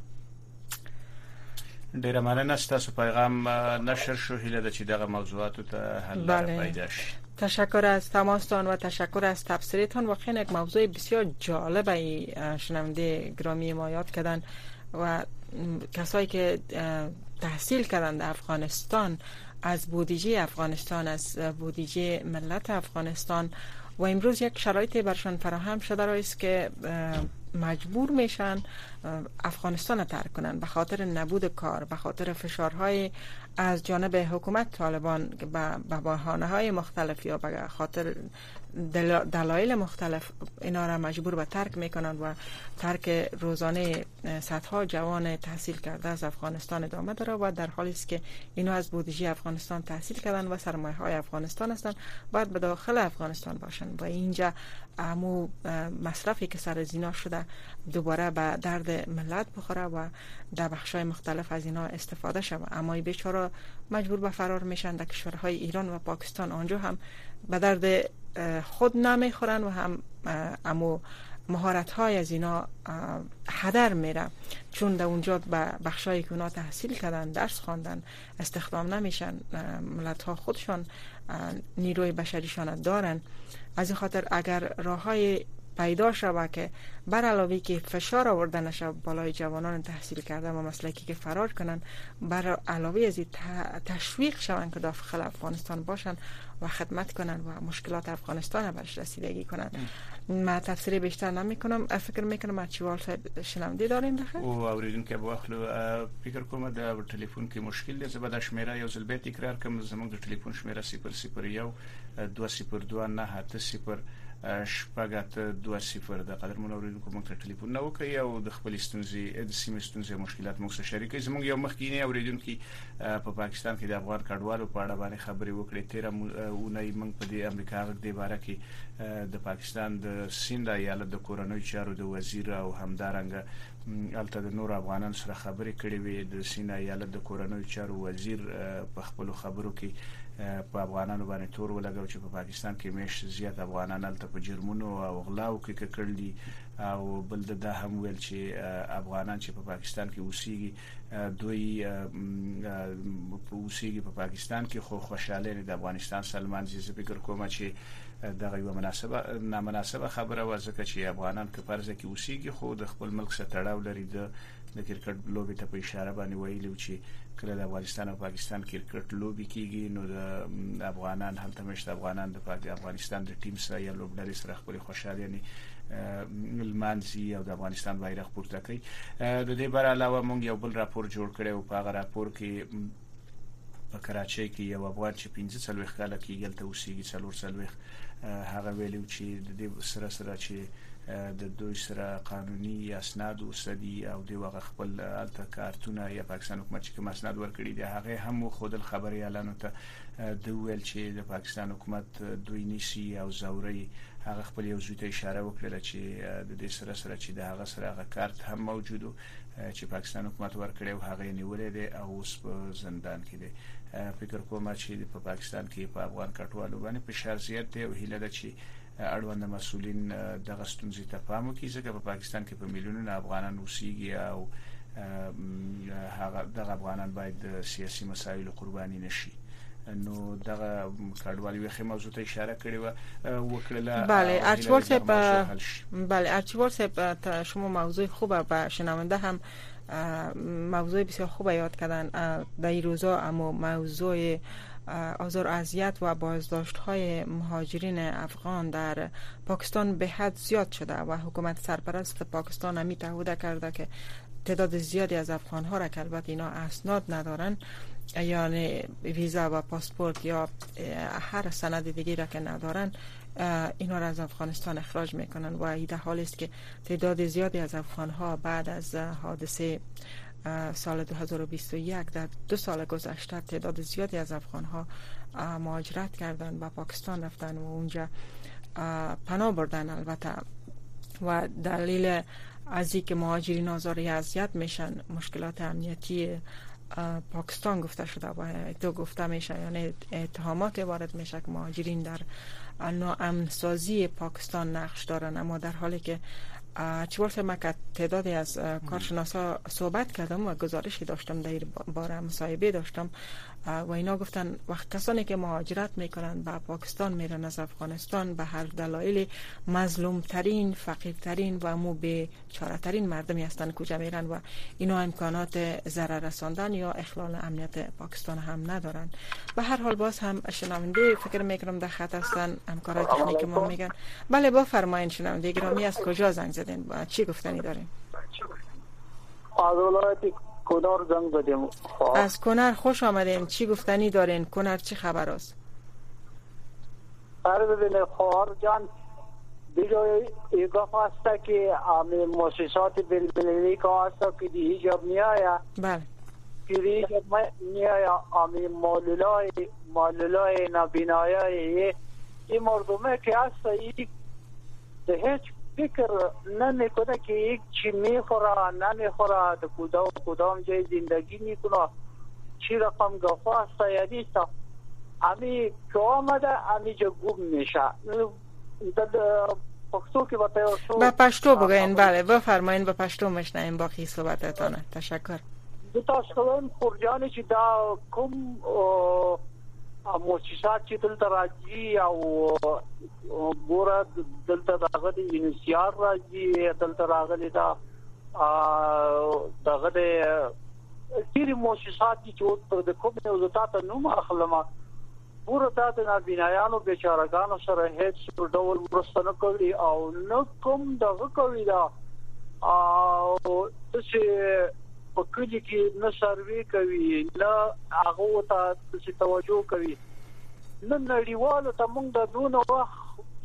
ډیره مننه. ستاسو پیغام نشر شو. هیله ده چې دغه موضوعاتو ته حل پیدا شي. تشکر از تماستان و تشکر از تبصره‌تان. واقعا یک موضوع بسیار جالبی شنونده گرامی ما یاد کردن و کسایی که تحصیل کردن در افغانستان، از بودجه افغانستان، از بودجه ملت افغانستان، و امروز یک شرایطی برشان فراهم شده است که مجبور میشن افغانستان ترک کنن به خاطر نبود کار، به خاطر فشارهای از جانب حکومت طالبان به بهانه‌های مختلف یا به خاطر دلایل مختلف اینا را مجبور به ترک میکنن و ترک روزانه صدها جوان تحصیل کرده از افغانستان ادامه داره و در حالی است که اینا از بودجه افغانستان تحصیل کردن و سرمایه های افغانستان هستند، باید به داخل افغانستان باشن و اینجا امو مصرفی که سر از اینا شده دوباره به درد ملت بخوره و در بخشای مختلف از اینا استفاده شود. اما این بیچاره مجبور به فرار میشن در کشورهای ایران و پاکستان. آنجا هم به درد خود نمیخورن و هم امو مهارت های از اینا هدر میره، چون در اونجا به بخشایی که اونا تحصیل کردن، درس خواندن، استخدام نمیشن. ملت ها خودشان نیروی بشریشان دارن. از این خاطر اگر راه های پیدا شود که بر علاوه که فشار آورده نشه بالای جوانان تحصیل کرده و مسلکی که فرار کنن، بر علاوه از تشویق شوند که داخل افغانستان باشن و خدمت کنن و مشکلات افغانستان برش رسیدگی کنن. ما تفسیر بیشتر نمی کنم. فکر میکنم اچوال صاحب شنونده داریم داخل او اوریدون که بواخلو فکر کوم د تلیفون کې مشکل دی. زه به د شمیره یو ځل به تکرار کوم. زموږ د تلیفون شمیره 001 202 980 شپږ20 د قدرمن اوریدونکو موږ ته ټلیفون نه وکړي او د خپل ستونزې د سیمې ستونزې او مشکلات موږ سره شریکي. زموږ یو مخکینی اوریدونکو په پاکستان کې د افغان کډوالو په اړه باندې خبرې وکړې. 13 اونۍ موږ په دې امریکا غږ د باره کې د پاکستان د سیند ایالت د کورنوي چارو د وزیر او همدارنګه البته د نور افغانانو سره خبرې کړې وې. د سیند ایالت د کورنوي چارو وزیر په خپل خبرو کې په افغانانو باندې تور ولګاو چې په پاکستان کې مش زیات افغانان البته په جرمونو او غلاو کې کړل دي او بل د هم ویل چې افغانان چې په پاکستان کې اوسېږي دوی په پاکستان کې خو خوشاله نه د افغانستان سلمان زیزه فکر کوم چې دغه یو نامناسبه خبره و ځکه چې افغانان که پرځه کې اوسېږي خو د خپل ملک سره تړاو لري. د کرکټ لوبي ته په اشاره باندې ویلو چې کله د افغانستان او پاکستان کرکټ لوبي کیږي نو د افغانان هلته مشت افغانان د افغانستان د ټیم سره یا لوبډلې سره خپل خوشاله نه المانزي او د افغانستان بیرغ پورته کوي. د دې بر علاوه موږ یو بل راپور جوړ کړی او په هغه راپور کې په کراچۍ کې یو افغان چې 15 کال کې دلته اوسېږي 4 هغه ویلو چې د دې سره چې د دوی سره قانوني اسناد او سدي او د وغه خپل الته کارتونه یا پاکستان حکومت چې کوم اسناد ورکړي دي هغه هم خودل خبري اعلان ته د ویل چې د پاکستان حکومت دوی نشي او زوري هغه خپل یو ځای ته اشاره وکړه چې د دې سره چې د هغه سره هغه کارت هم موجودو چې پاکستان حکومت ورکړي او هغه نیولې دي او اوس په زندان کې دي. فکر کوم چې په پاکستان کې په افغان کډوالو باندې فشار زیات دی او هیله ده چې اړوند مسؤلین دغه ستونزې ته پام وکړي ځکه په پاکستان کې په میلیونونو افغانان اوسېږي او هغه دغه افغانان باید سیاسي مسایلو قرباني نشي. نو دغه کډوالي وخت موضوع ته اشاره کړې و وکړه. بله ارچیوال صاحب شما موضوع خوبه و شنونده هم موضوع بسیار خوب یاد کردن در این روزا، اما موضوع آزار اذیت و بازداشت های مهاجرین افغان در پاکستان به حد زیاد شده و حکومت سرپرست پاکستان هم تعهد کرده که تعداد زیادی از افغان ها را که البته اینا اسناد ندارن یعنی ویزا و پاسپورت یا هر سند دیگه را که ندارن اینا را از افغانستان اخراج میکنن و این در حالی است که تعداد زیادی از افغان ها بعد از حادثه سال 2021 در 2 سال گذشته تعداد زیادی از افغان ها مهاجرت کردن و پاکستان رفتن و اونجا پناه بردن. البته و دلیل از اینکه مهاجرین آزار اذیت میشن مشکلات امنیتی پاکستان گفته شده و تو گفته میشه، یعنی اتهامات وارد میشه که مهاجرین در ناامن‌سازی پاکستان نقش دارن، اما در حالی که چوارت ما که تعدادی از کارشناسا صحبت کردم و گزارشی داشتم در باره مصاحبه داشتم و اینا گفتن وقت کسانی که مهاجرت میکنن به پاکستان میرن از افغانستان به هر دلایل مظلوم ترین، فقیر ترین و مو بیچاره ترین مردمی هستن کجا میرن و اینا امکانات ضرر رساندن یا اخلال امنیت پاکستان هم ندارن. به هر حال باز هم شنونده فکر میکنم در خط هستن، همکارای تکنیک ما میگن. بله بفرمایید شنونده گرامی، از کجا زنگ زدین و چی گفتنی دارین؟ از ولایت کنر زنگ زدیم. از کنر خوش آمدین، چی گفتنی دارین؟ کنر چی خبر است؟ عرض بین خواهر جان بیجای ایگاف هسته که امی مؤسسات بلبلی که هسته که دیگه جب نیایا بله دیگه جب نیایا امی مالولای نبینایای این مردمه که هسته این ده هیچ فکر نمیکنه که یک چی میخوره نمیخوره در کدام جای زندگی میکنه چی رقم گفه هسته یا نیسته امی که آمده امی جا گم میشه. پښتو کې وته شو با پښتو بگین. بله بفرمایید با پښتو مشنیم باقی صحبتتانه. تشکر. د تاسو کوم خورجان چې دا کوم مؤسسات چې دلته راځي او ګوره دلته دغه د انسیار راځي دلته راغلي دا دغه د ډېری مؤسسات چې د کوم یو ځای نوم اخلمه پورا د نابینایانو بیچارهګانو سره هیڅ ډول مرسته نه کوي او نه کوم دغه کوي دا او چې په کلی کې نه سروي کوي نه هغه ته څه توجه کوي نه نړیوالو ته موږ د دونه وخت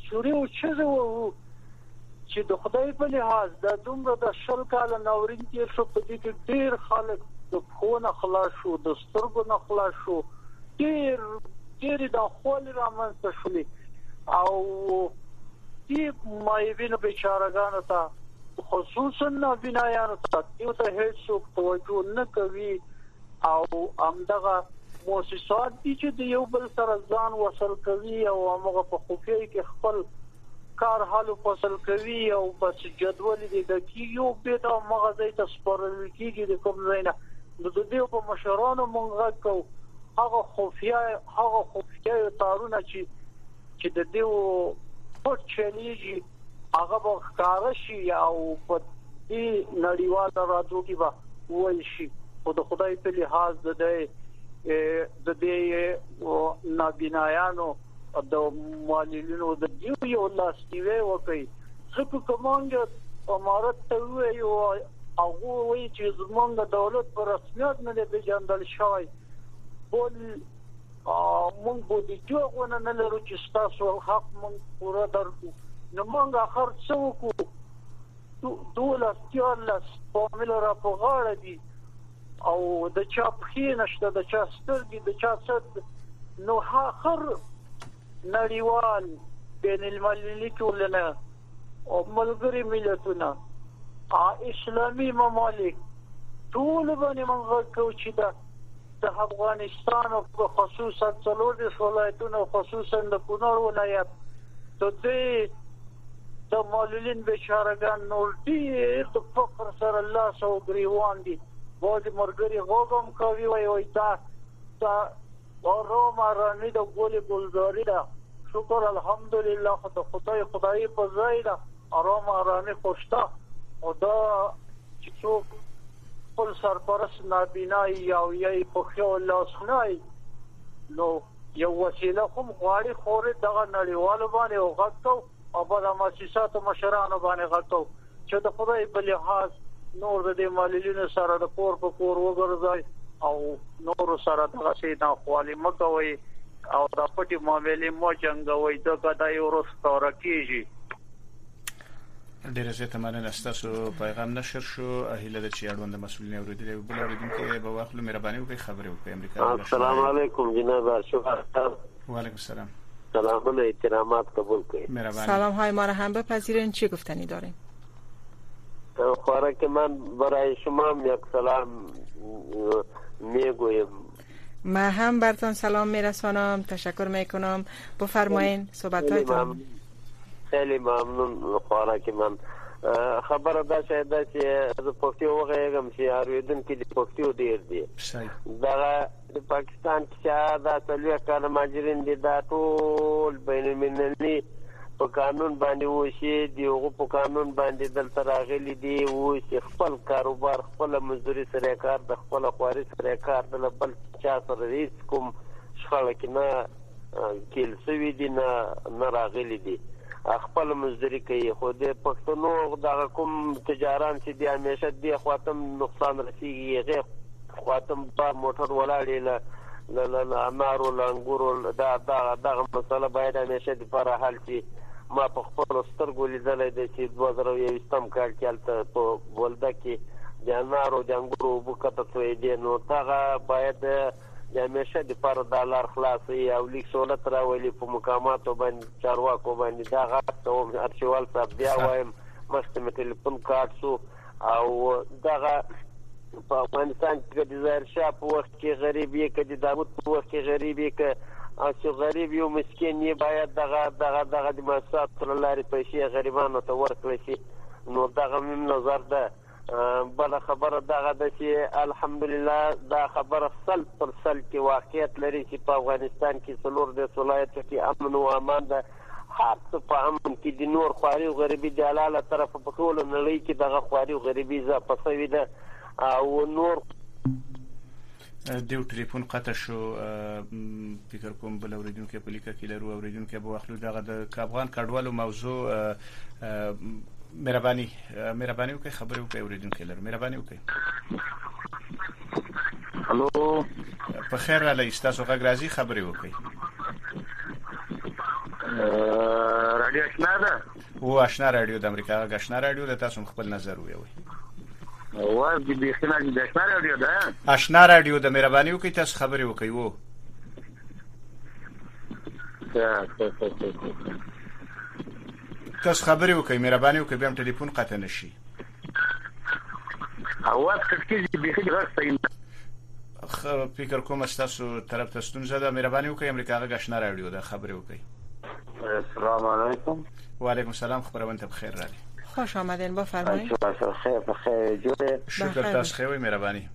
سوري او چې وو چې د خدای په لحاظ د دومره د شل کال ناورین کې شو په دې کې ډیر خلک د خونه خلاص شو د سترګو نه خلاص شو ډیر د خول رامنځته شولې او دې مایوینو بیچارهګانو ته خصوصا نابینایانو ته یو ته هیڅ توجه نه کوي او همدغه مؤسسات دي چې د یو بل سره ځان وصل کوي او هغه په خفیه کې خپل کار حالو فصل کوي او بس جدول دي د کیو به د مغزي تسپورل کیږي د کوم ځای نه د دې په مشرانو مونږ کو هغه خفیه تارونه چې د دې پټ چلیږي هغه به ښکاره شي او په دې نړیواله راډیو کې به وایي شي او د خدای په لحاظ د دې نابینایانو د معلولینو د یو لاسنیوي وکړي ځکه کومه امارت ته وایي او هغه وایي چې زمونږ دولت په رسمیت نه دی پیژندل شوی بل مونږ به د جوغونه نه لرو چې ستاسو حق مونږ پوره درکو نو مونږ اخر څه وکړو 12 فامیل را په غاړه دي او د چا پخې نشته د چا سترګې د چا څه نو اخر نړیوال بین المللي ټولنه او ملګري ملتونه اسلامي ممالک ټول باندې موږ کوو چې د افغانستان او خصوصا څلور ولایتونو خصوصا د کونړ ولایت د معلولین بیچارهګان نور ډېر د فقر سره الله سو ګریوان دي باید مرګري غوغم کوي وای دا روما رانی د ګولې ګلزاري ده شکر الحمدلله خدای په ځای ده روما رانی خوشته او دا چې څوک خپل سرپرست نابینای یا یې په خیال لاسنای نو یو وسیله کوم غواړي خوري دغه نړیوالو باندې او غټو او په د مؤسساتو مشرانو باندې غټو چې د خدای په لحاظ نور د معلولینو سره د کور په کور وګرځي او نور سره دغه شي نه خالي مکوي او د پټي معاملې مو جنګوي د کدای ورستور کیږي ډیره زیاته مننه ستاسو پیغام نشر شو اهله د چي اړوند مسؤلین اوریدل بل اوریدونکو به واخلو مهرباني وکړئ خبرې وکړئ امریکا السلام علیکم جناب شکر و علیکم السلام سلام و احترامات قبول کړئ مهرباني سلام های ما را هم بپذیرین چی گفتنی دارین خوراک من برای شما یک سلام میگویم من هم برتان سلام میرسانم تشکر میکنم بفرمایین صحبتاتون خیلی ممنون خوراک من خبر ده شاید چې د پښتو وغږم چې اوریدونکو د پښتو ډیر دي دا د پاکستان کې دا څلور کاله ماجرین دي دا ټول بین المللي په قانون باندې وشي دیغه په قانون باندې دلته راغلي دي او چې خپل کاروبار خپل مزدوري سره کار د خپل خواري سره کار د بل چا سره هیڅ کوم شخړه کې نه کېل سوي دي نه راغلي دي خپل مزدوري کوي خو د پښتنو د کوم تجاران چې دی همیشه دی خاطم نقصان رسیږي غیر خاطم په موټر ولاړ له انارو لنګورو دا مسله باید همیشه د پر حل شي ما په خپل سترګو لیدل د چې 2020 کال کې په ولده کې د انارو د انګورو بوکته توې دي نو هغه باید د همیشه د پر ډالر خلاصي او لیک سہولت راولي په مقاماتو باندې چارواکو باندې دا غاټو ارشیوال صاحب بیا وایم مخکې ټلیفون کارت شو او دغه په افغانستان کې د ظاهر شاه په وخت کې غریب یې کې د داوود په وخت کې غریب یې کې او چې غریب یو مسکین یې باید دغه د مؤسسات تر لارې پیسې غریبانو ته ورکړي شي نو دغه مم نظر ده بل خبره دغه د چې الحمدلله دا خبره 100% کې واقعیت لري چې په افغانستان کې څلور د ولایت کې امن او امان ده هر څه په امن کې د نور خواري او غریبي د حلاله طرف په ټول نړۍ کې دغه خواري او غریبي ځا پسوي ده او نور دیو ټلیفون قطع شو فکر کوم بل اوریدونکو په لیکه کې لرو اوریدونکو به واخلو دغه د افغان کډوالو موضوع مهرباني وکړئ خبرې وکړئ اوریدونکو لرو مهرباني وکړئ الو په خیر علی تاسو غږ راځي خبرې وکړئ رادیو آشنا ده او آشنا رادیو د امریکا آشنا رادیو د تاسو خپل نظر ویوي او دې بخنه د آشنا رادیو ده آشنا رادیو د مهرباني وکي تاسو خبري وکي وو تاسو خبري وکي مهرباني وکي بهم ټلیفون قطع نشي اواز کټکی به غوښتل فکر کوم تاسو طرف ته ستونزه ده مهرباني وکي امریکا غشنا رادیو ده خبري وکي السلام علیکم و علیکم السلام خبرونه ته بخیر رالی خوش آمدین بفرمایید خیر بخیر جوړه شکر تاسو خوي مهرباني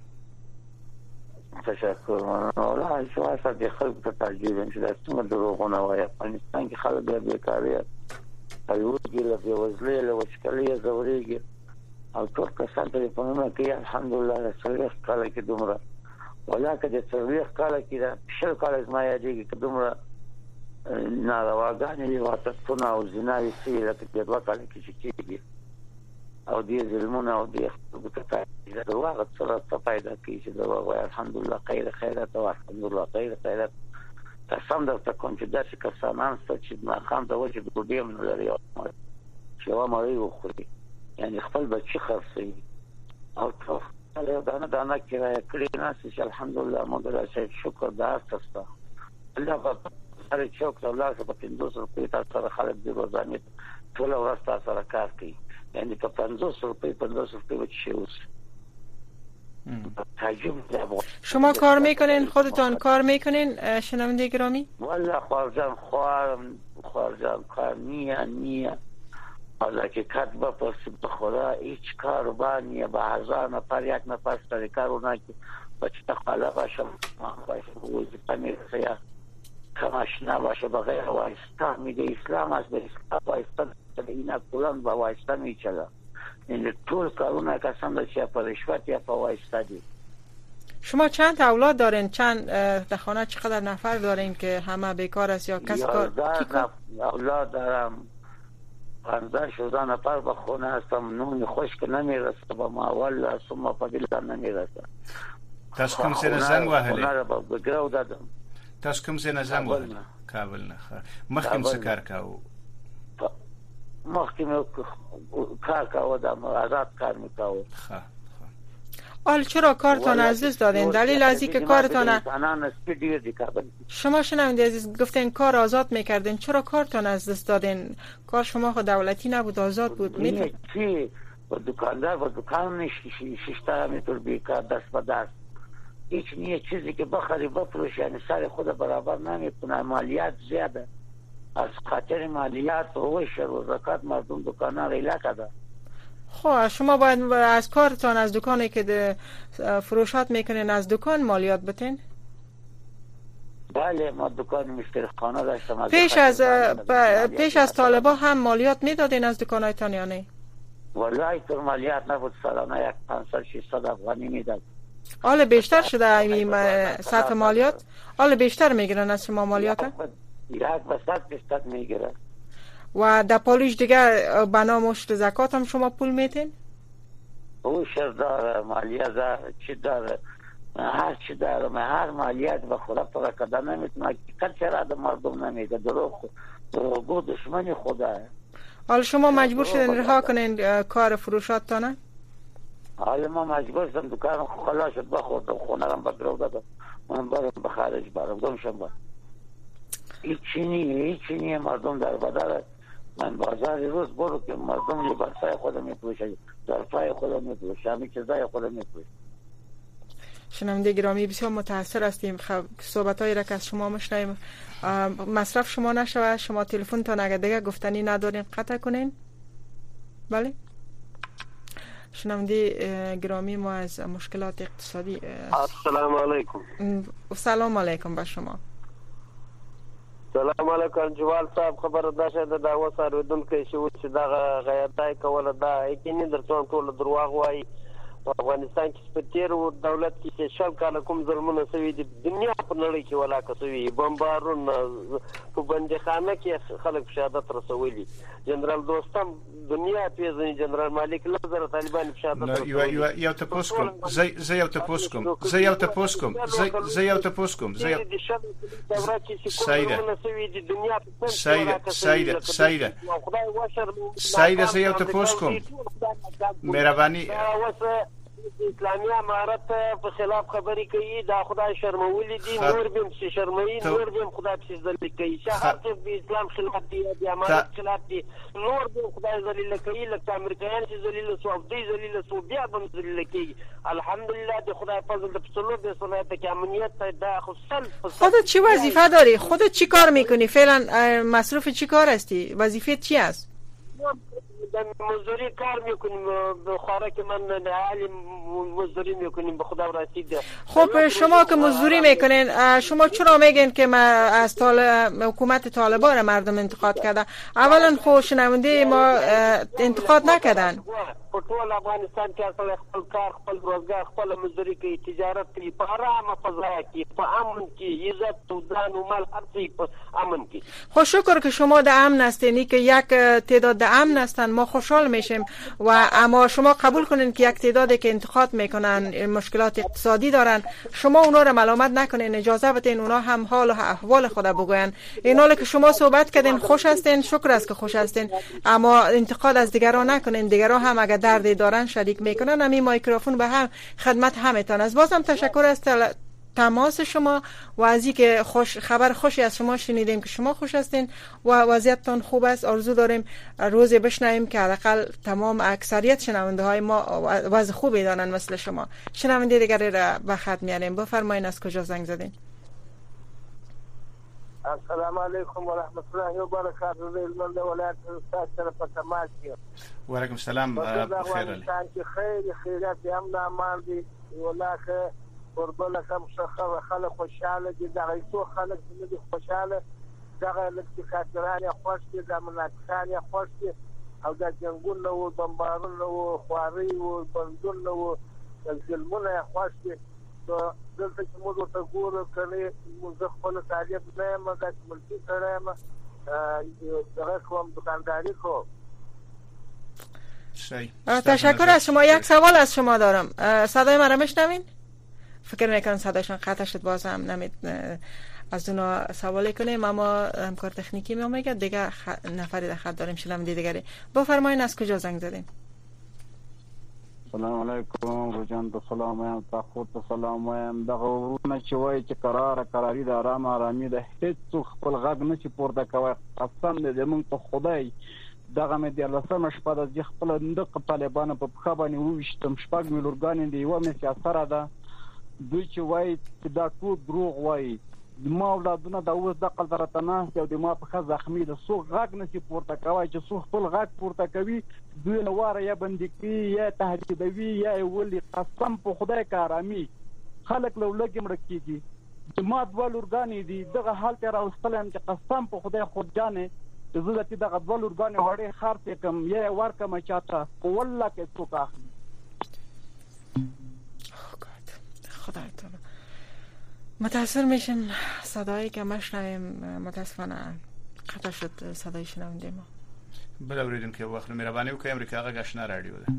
تشکر والله شو اساس د خلق ته ترجیح چې تاسو دروغونه وایي افغانستان کې خلک به بیکاري ایوږي له وزلې له وشکلې زوريږي او ټول کسان ته په نوم کې الحمدلله سره کال کې دومره ولکه د تاریخ کال کې دا شل کال ما یادېږي چې دومره نارواګانې واتونه او زناوي سي لکه د دوه کال کې کېږي او دې ظلمونه او دې خطا د واغ سره پیدا کیږي چې دا وایي الحمدلله خیرات او الحمدلله خیرات قسم درته کوم چې داسې کسانان چې ما خام د وجه ګډې من لري چې وا مړی وخوري یعنی خپل بچی خرڅي او له دانه کرایه کړی نه چې الحمدلله موږ له شکر دا تاسو الله په هر چوک الله په 500 روپۍ تاسو خلک دی روزانه ټول ورځ تاسو سره کار کوي یعنی په 500 روپۍ وچی اوس شما کار میکنین خودتان کار میکنین شنونده گرامی والله خارجان کار نیه حالا که کتبه پس بخورا هیچ کار بانیه به 1000 نفر یک نفر سر کارو نکی بچه تخاله باشه وظیفه میرسه یا کمش نباشه بغیر وایستا میده اسلام است به اسلام وایستا اینا کلان با وایستا میچله این طول کارونه کسان دا چه پر رشوت یا پر وایستا دی. شما چند اولاد دارین؟ چند در خانه چقدر نفر دارین که همه بیکار است یا کس کار؟ اولاد دارم 15 نفر به خونه هستم نون خشک نمیرسه با ما اول ثم فضیلت نمیرسه. تاسو کوم سره زنګ وهلی؟ به ګرو دادم. تاسو کوم سره زنګ وهلی؟ کابل نه. مخکې څه کار کاوه؟ مخکې کار کاوه د آزاد کار میکاوه. حال چرا کارتان از دست دادین؟ دلیل از اینکه کارتان شما شنونده عزیز گفتین کار آزاد میکردین، چرا کارتان از دست دادین؟ کار شما خود دولتی نبود، آزاد بود. میتونید چی با دکاندار با دکان 6 متر بیکار دست به دست هیچ نیه چیزی که بخری بفروش یعنی سر خود برابر نمیکنه، مالیات زیاده، از خاطر مالیات و عشر و زکات مردم دکاندار علاقه ده. خب شما باید از کارتان از دکانی که فروشات میکنین از دکان مالیات بتین؟ بله ما دکان مشترکانه داشتم. پیش از طالبا هم مالیات میدادین از دکانایتان یا نه؟ والله تو مالیات نبود، سالانه 500-600 افغانی میداد. حالا بیشتر شده این سطح مالیات؟ حالا بیشتر میگیرن از شما مالیات؟ یک به 100 بیشتر میگیرن. و در پالوش دیگه بنا مشت زکات هم شما پول میتین؟ او شر داره، مالیات داره، چی داره، هر چی داره، هر مالیات به خدا پره کده نمیتونه، کل چرا ده مردم نمیده، دروغ دشمنی خدا. حالا شما مجبور شدین رها کنین کار فروشات تانه؟ حالا ما مجبور شدم دکان خلا شد بخوردم، خونه رم بدرو دادم، من برم بخارج برم گمشم برم. هیچی نیه مردم در بداره. من بازار روز برو که مردم لباسای خودم میپوشه، ظرفای خودم میپوشه، همه چیزای خودم میپوشه. شنونده گرامی بسیار متأثر هستیم، صحبتایی را که از شما مشنویم. مصرف شما نشود، شما تلفن تان اگر دیگه گفتنی ندارین قطع کنین. بله شنونده گرامی ما از مشکلات اقتصادی. السلام علیکم. سلام علیکم با شما. سلام علیکم جوال صاحب، خبر ده شه د داوا سره دونکو چې و چې دا غیادای کوله دا یقیني درته ټول دروغ وایي. په افغانستان کې په تیر دولت کې شل کال کوم ظلمونه شوي دي دنیا په نړۍ کې ولاکه شوي بمبارونه په بندخانه کې خلک شهادت رسولي جنرال دوستم دنیا پیژني جنرال مالک لزر طالبان شهادت رسولي یو تاسو کوم زه یو تاسو کوم سایده زه یو تاسو کوم مهرباني اسلامي امارت په خلاف خبرې کوي دا خدای شرمولي دي نور به شي شرموي نور به خدای په ذلیل کوي شهادت به اسلام خلاف دي د امارت خلاف دي نور به خدای ذلیل کوي لکه امریکایان چې ذلیل سو افدی ذلیل سو بیا به ذلیل کوي الحمدلله د خدای فضل د پسلو د صلاحیت کې امنیت دا خودت چی وظیفه داری خودت چی کار میکنی فعلا مصروف چی کار هستی وظیفه چی است مزدوری کار میکنیم بخاره که من عالم مزدوری میکنیم به خدا رسید. خب شما که مزدوری میکنین شما چرا میگین که ما از حکومت طالبان مردم انتقاد کرده؟ اولا خو شنونده ما انتقاد نکردن. په ټول افغانستان کې خپل کار خپل روزګار خپل مزدوري کوي تجارت کوي په آرامه فضا کې په امن کې عزت او ځان او مال هر څه په امن کې. خو شکر که شما در امن هستین که یک تعداد در امن هستن ما خوشحال میشیم و اما شما قبول کنین که یک تعدادی که انتقاد میکنن مشکلات اقتصادی دارن شما اونا رو ملامت نکنین اجازه بدین اونا هم حال و احوال خود بگوین. این حالی که شما صحبت کردین خوش هستین شکر است که خوش هستین اما انتقاد از دیگران نکنین دیگران هم اگر دردی دارن شریک میکنن همین میکروفون به هم خدمت همتان است. بازم تشکر از تماس شما و از اینکه خبر خوشی از شما شنیدیم که شما خوش هستین و وضعیتتان خوب است. آرزو داریم روزی بشنویم که حداقل تمام اکثریت شنونده های ما وضع خوبی دارن مثل شما. شنونده دیگری را به خط میاریم. بفرمایید از کجا زنگ زدین؟ السلام علیکم و رحمت الله و برکاته. من د ولایت استاد سره په تماس یم. وعلیکم السلام بخیر علی. خیر خیرات هم امان دي ولکه قربانه کوم خلک خوشاله دي دغه څو خلک دي خوشاله دغه لکه کاترانه خوش دي د مناقشانه خوش دي او د جنگونو او بمبارونو او خواري او بندونو او ظلمونه خوش دي. دلته چې موږ ورته ګورو کني موږ خپل تعلیق نه یم د ملکی سره یم دغه کوم دکانداری کو. تشکر از شما. یک سوال از شما دارم. صدای من را میشنوین؟ فکر میکنم صدایشان قطع شد باز هم نمید از اونا سوالی کنیم اما همکار تکنیکی ما میگه دیگه نفری در خط داریم شنونده دیگری. بفرمایید از کجا زنگ زدین؟ السلام علیکم روجان ته سلام وایم تاسو ته سلام وایم دغه ورونه چې وایي چې قراری د آرامي د هیڅ خپل غږ نه چې پورته کوي قسم دې موږ ته خدای دغه مې د لسمه شپه د خپل د طالبانو په خبره باندې وښتم شپږ ملورګان دی یو مې سیاسره ده دوی چې وایي چې دا ټول دروغ وایي ما اولادونه د اوس د قلدرتنه او د ما په خزه زخمی د سو غږ نشي پورته کوي چې سو خپل غږ پورته کوي دوی نو واره یا بندګي یا تهدیدوي یا ولي قسم په خدای کارامي خلک لولګي مړ کیږي د ما دوه لورګانی دي دغه حالت راوستلم چې قسم په خدای خود جانې زه چې دغه دوه لورګانی وړي خرڅ کم یا ورکم چاته والله کې څوک اخلي. خدای تعالی متأثر میشن صدایی که مشنویم متاسفانه قطع شد صدای شنونده ما. بل اوریدونکو که وخت مهرباني وکړئ امریکا غږ آشنا رادیو ده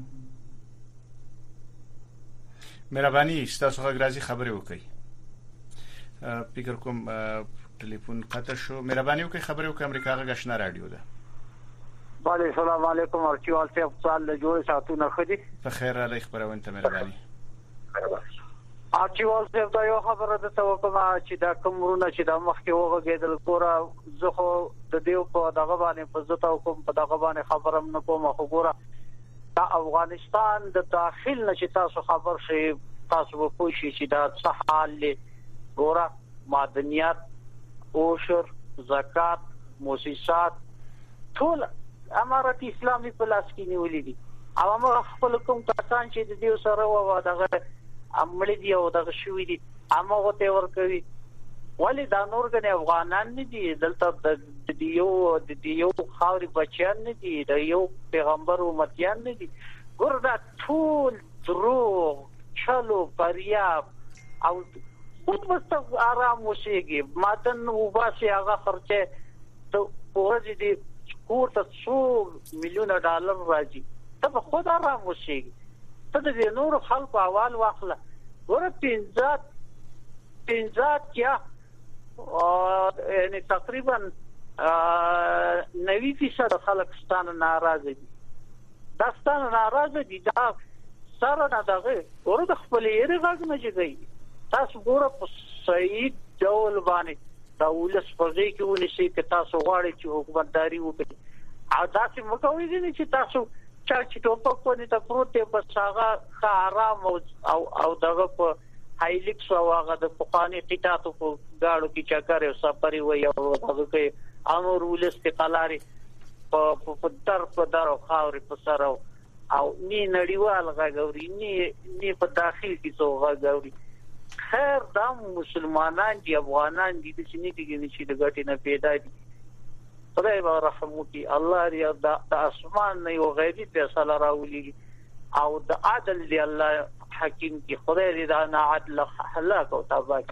مهرباني تاسو غږ راځي خبرې وکړئ. فکر کوم ټلیفون قطع شو. مهرباني وکړئ خبرې وکړئ امریکا غږ آشنا رادیو ده. وعلیکم السلام علیکم ارچوال صاحب سوال له جوړ ساتونه خدي په خیر علی خبرونه ته مهرباني. ارچوال صاحب دا یو خبره ده توقع چې دا کومرونه چې د مخکې وغږیدل ګوره زه خو د دیو په دغه باندې په زته او کوم په دغه باندې خبرم نه کوم خو ګوره دا افغانستان د داخل نه چې تاسو خبر شي تاسو په پوښي چې دا څه حال ګوره معدنیات اوشر زکات موسسات ټول امارت اسلامي په لاس کې نیولې دي او موږ خپل کوم کسان چې د دیو سره و دغه عمل دي او دغه شوې دي هغه ته ورکوي ولی دا نور غني افغانان نه دي دلته د یو خاوري بچیان نه دي د یو پیغمبر امتیان نه دي ګور دا ټول دروغ چلو فریاب او خود بس آرام وشيږي ماتن وباسي هغه خرچه ته ورځ دي کور ته $100 مليون راځي ته خود آرام وشيږي ته د نور خلکو احوال واخله ور پنځات کیا یعنی تقریبا 90% خلک ستانه ناراضه دي داستان ناراضه دي دا سره نه دغه ورته خپل یې غږ نه جګي تاسو ګوره په صحیح ډول باندې دا ولس په ځای کې ونشي چې تاسو غواړئ چې حکومتداري وکړي او داسې مکوئ دي چې تاسو چې ټوپک باندې ته پروت دی بس هغه آرام او دغه په هایلیکس او هغه د پخواني قطعاتو په گاړو کې چکر او سفري وي او هغه کې امر ولس کې قلاري په در او خاوري په سر او ني نړیوال غاوري ني په داخل کې څو غاوري خیر دا مسلمانان دي افغانان دي چې نه دي چې د ګټې نه پیدا دي خدای به رحم وکړي الله دې د اسمان نه یو غیبي فیصله راولي او د عدل دی الله حکیم کی خدای دې دا نه عدل هلاک او تباہ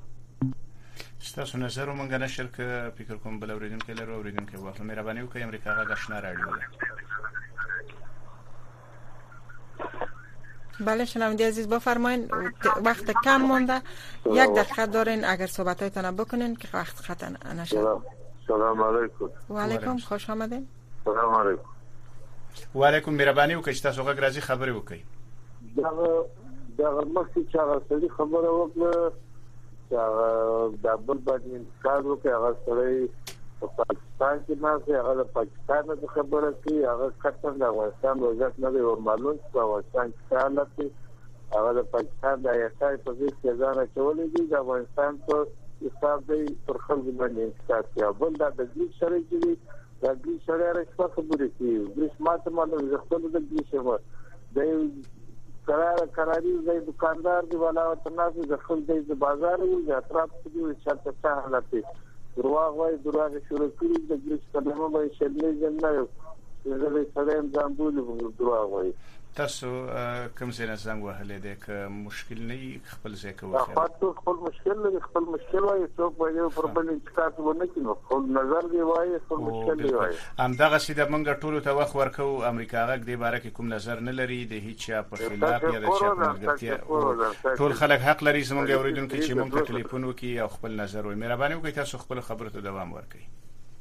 ستاسو نظر مونږ نه شرک فکر کوم بل اوریدونکو لرو اوریدونکو واخله مهرباني وکړئ امریکا غا غشنا راډیو بله شنونده عزیز بفرمایید وقت کم مونده 1 دقیقه دارین اگر صحبتایتان بکنین که وقت خطا نشه. سلام علیکم. و علیکم خوش آمدین. سلام علیکم. و علیکم مهرباني وکړئ تاسو غږ راځي خبرې وکړئ. دا مخکې چې هغه سړي خبره وکړه چې د بل باندې انتقاد وکړي هغه سړی په پاکستان کې نه هغه د پاکستان د خبره کوي هغه کټن د افغانستان وضعیت نه دی ورمالون چې افغانستان کې حالت دی هغه د پاکستان د ایسای په ځای کې ځان اچولې دي د افغانستان په حساب دی پر خلک باندې انتقاد کوي بل دا د دې سره چې د دې سره راځي خبرې کوي د سمات مالو زخمه د دې سره د قراری د دکاندار دی ولا تناسب د خلک د بازار او د اطراف کې چې څه حالت دی دروغ وای دروغ شروع کړي د ګریس کلمه به شلې جننه زه به سلام ځامبول دروغ وای تاسو کوم څه نه څنګه وهلې ده ک مشکل نه خپل ځای کوي خاطر خپل مشکل وای څوک به پر بل انتقاد ونه کینو خپل نظر دی وای خپل مشکل دی وای ام دغه سیده مونږ ټول ته وخت ورکو امریکا غږ دی باره کې کوم نظر نه لري د هیڅ چا په خلاف یا د چا په ملګرتیا ټول خلک حق لري زموږ اوریدونکو چې مونږ ته ټلیفون وکي او خپل نظر وي مهرباني وکړئ تاسو خپل خبرو ته دوام ورکړئ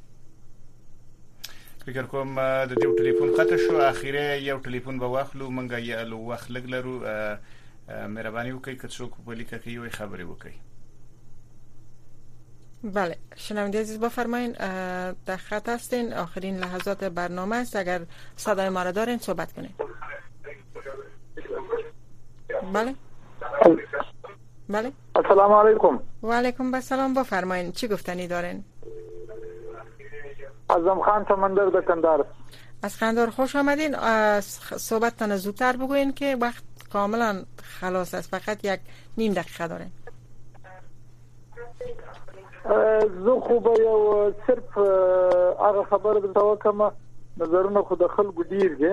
فکر کوم د دې ټلیفون قطع شو اخیره یو ټلیفون به واخلو مونږه یې له وخت لګ لرو مهرباني وکړئ که څوک په لیکه کې یو خبرې وکړي بله شنونده عزیز بفرمایید در خط هستین آخرین لحظات برنامه است اگر صدای ما را دارین صحبت کنین بله السلام علیکم و علیکم السلام بفرمایید چی گفتنی دارین اعظم خان سمندر د کندهار از کندهار خوش آمدین صحبتتان زودتر بگوین که وقت کاملا خلاص است فقط 1.5 دقیقه دارین زه خو به یو صرف هغه خبره درته وکم نظرونه خو د خلکو ډیر دي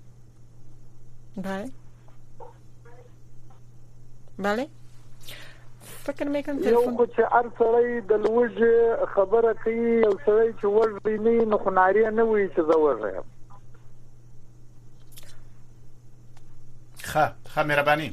بله فکر میکنم یو خو چې هر سړی د لوږې خبره کوي یو سړی چې وږی نه نو خو ناري نه وي چې زه وږی یم ښه مهرباني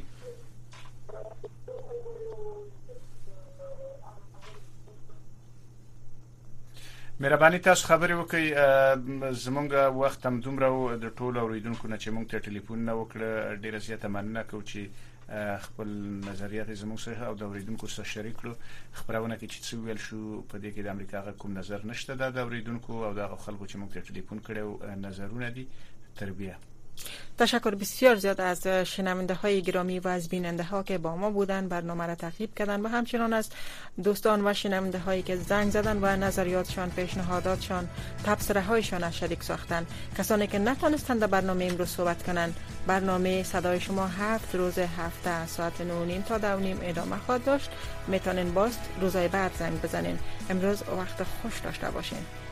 مهرباني تاسو خبرې وکړئ زمونږ وخت هم دومره د ټولو اوریدونکو نه چې مونږ ته ټلیفون نه وکړه ډیره زیاته مننه کوم چې خپل نظریات زموږ سره او د اوریدونکو سره شریک کړو خبرونه کې چې څه ویل شو په دې کې د امریکا غا کوم نظر نشته د اوریدونکو او د خلکو چې موږ ته ټلیفون کړو نظرونه دي تربیه تشکر بسیار زیاد از شنونده های گرامی و از بیننده ها که با ما بودن برنامه را تعقیب کردن و همچنان از دوستان و شنونده هایی که زنگ زدن و نظریاتشان پیشنهاداتشان تبصره هایشان از شریک ساختن کسانی که نتونستند در برنامه امروز صحبت کنند برنامه صدای شما 7 روز هفته ساعت 9:30 تا 10:30 ادامه خواهد داشت میتونین باز روزهای بعد زنگ بزنین امروز وقت خوش داشته باشین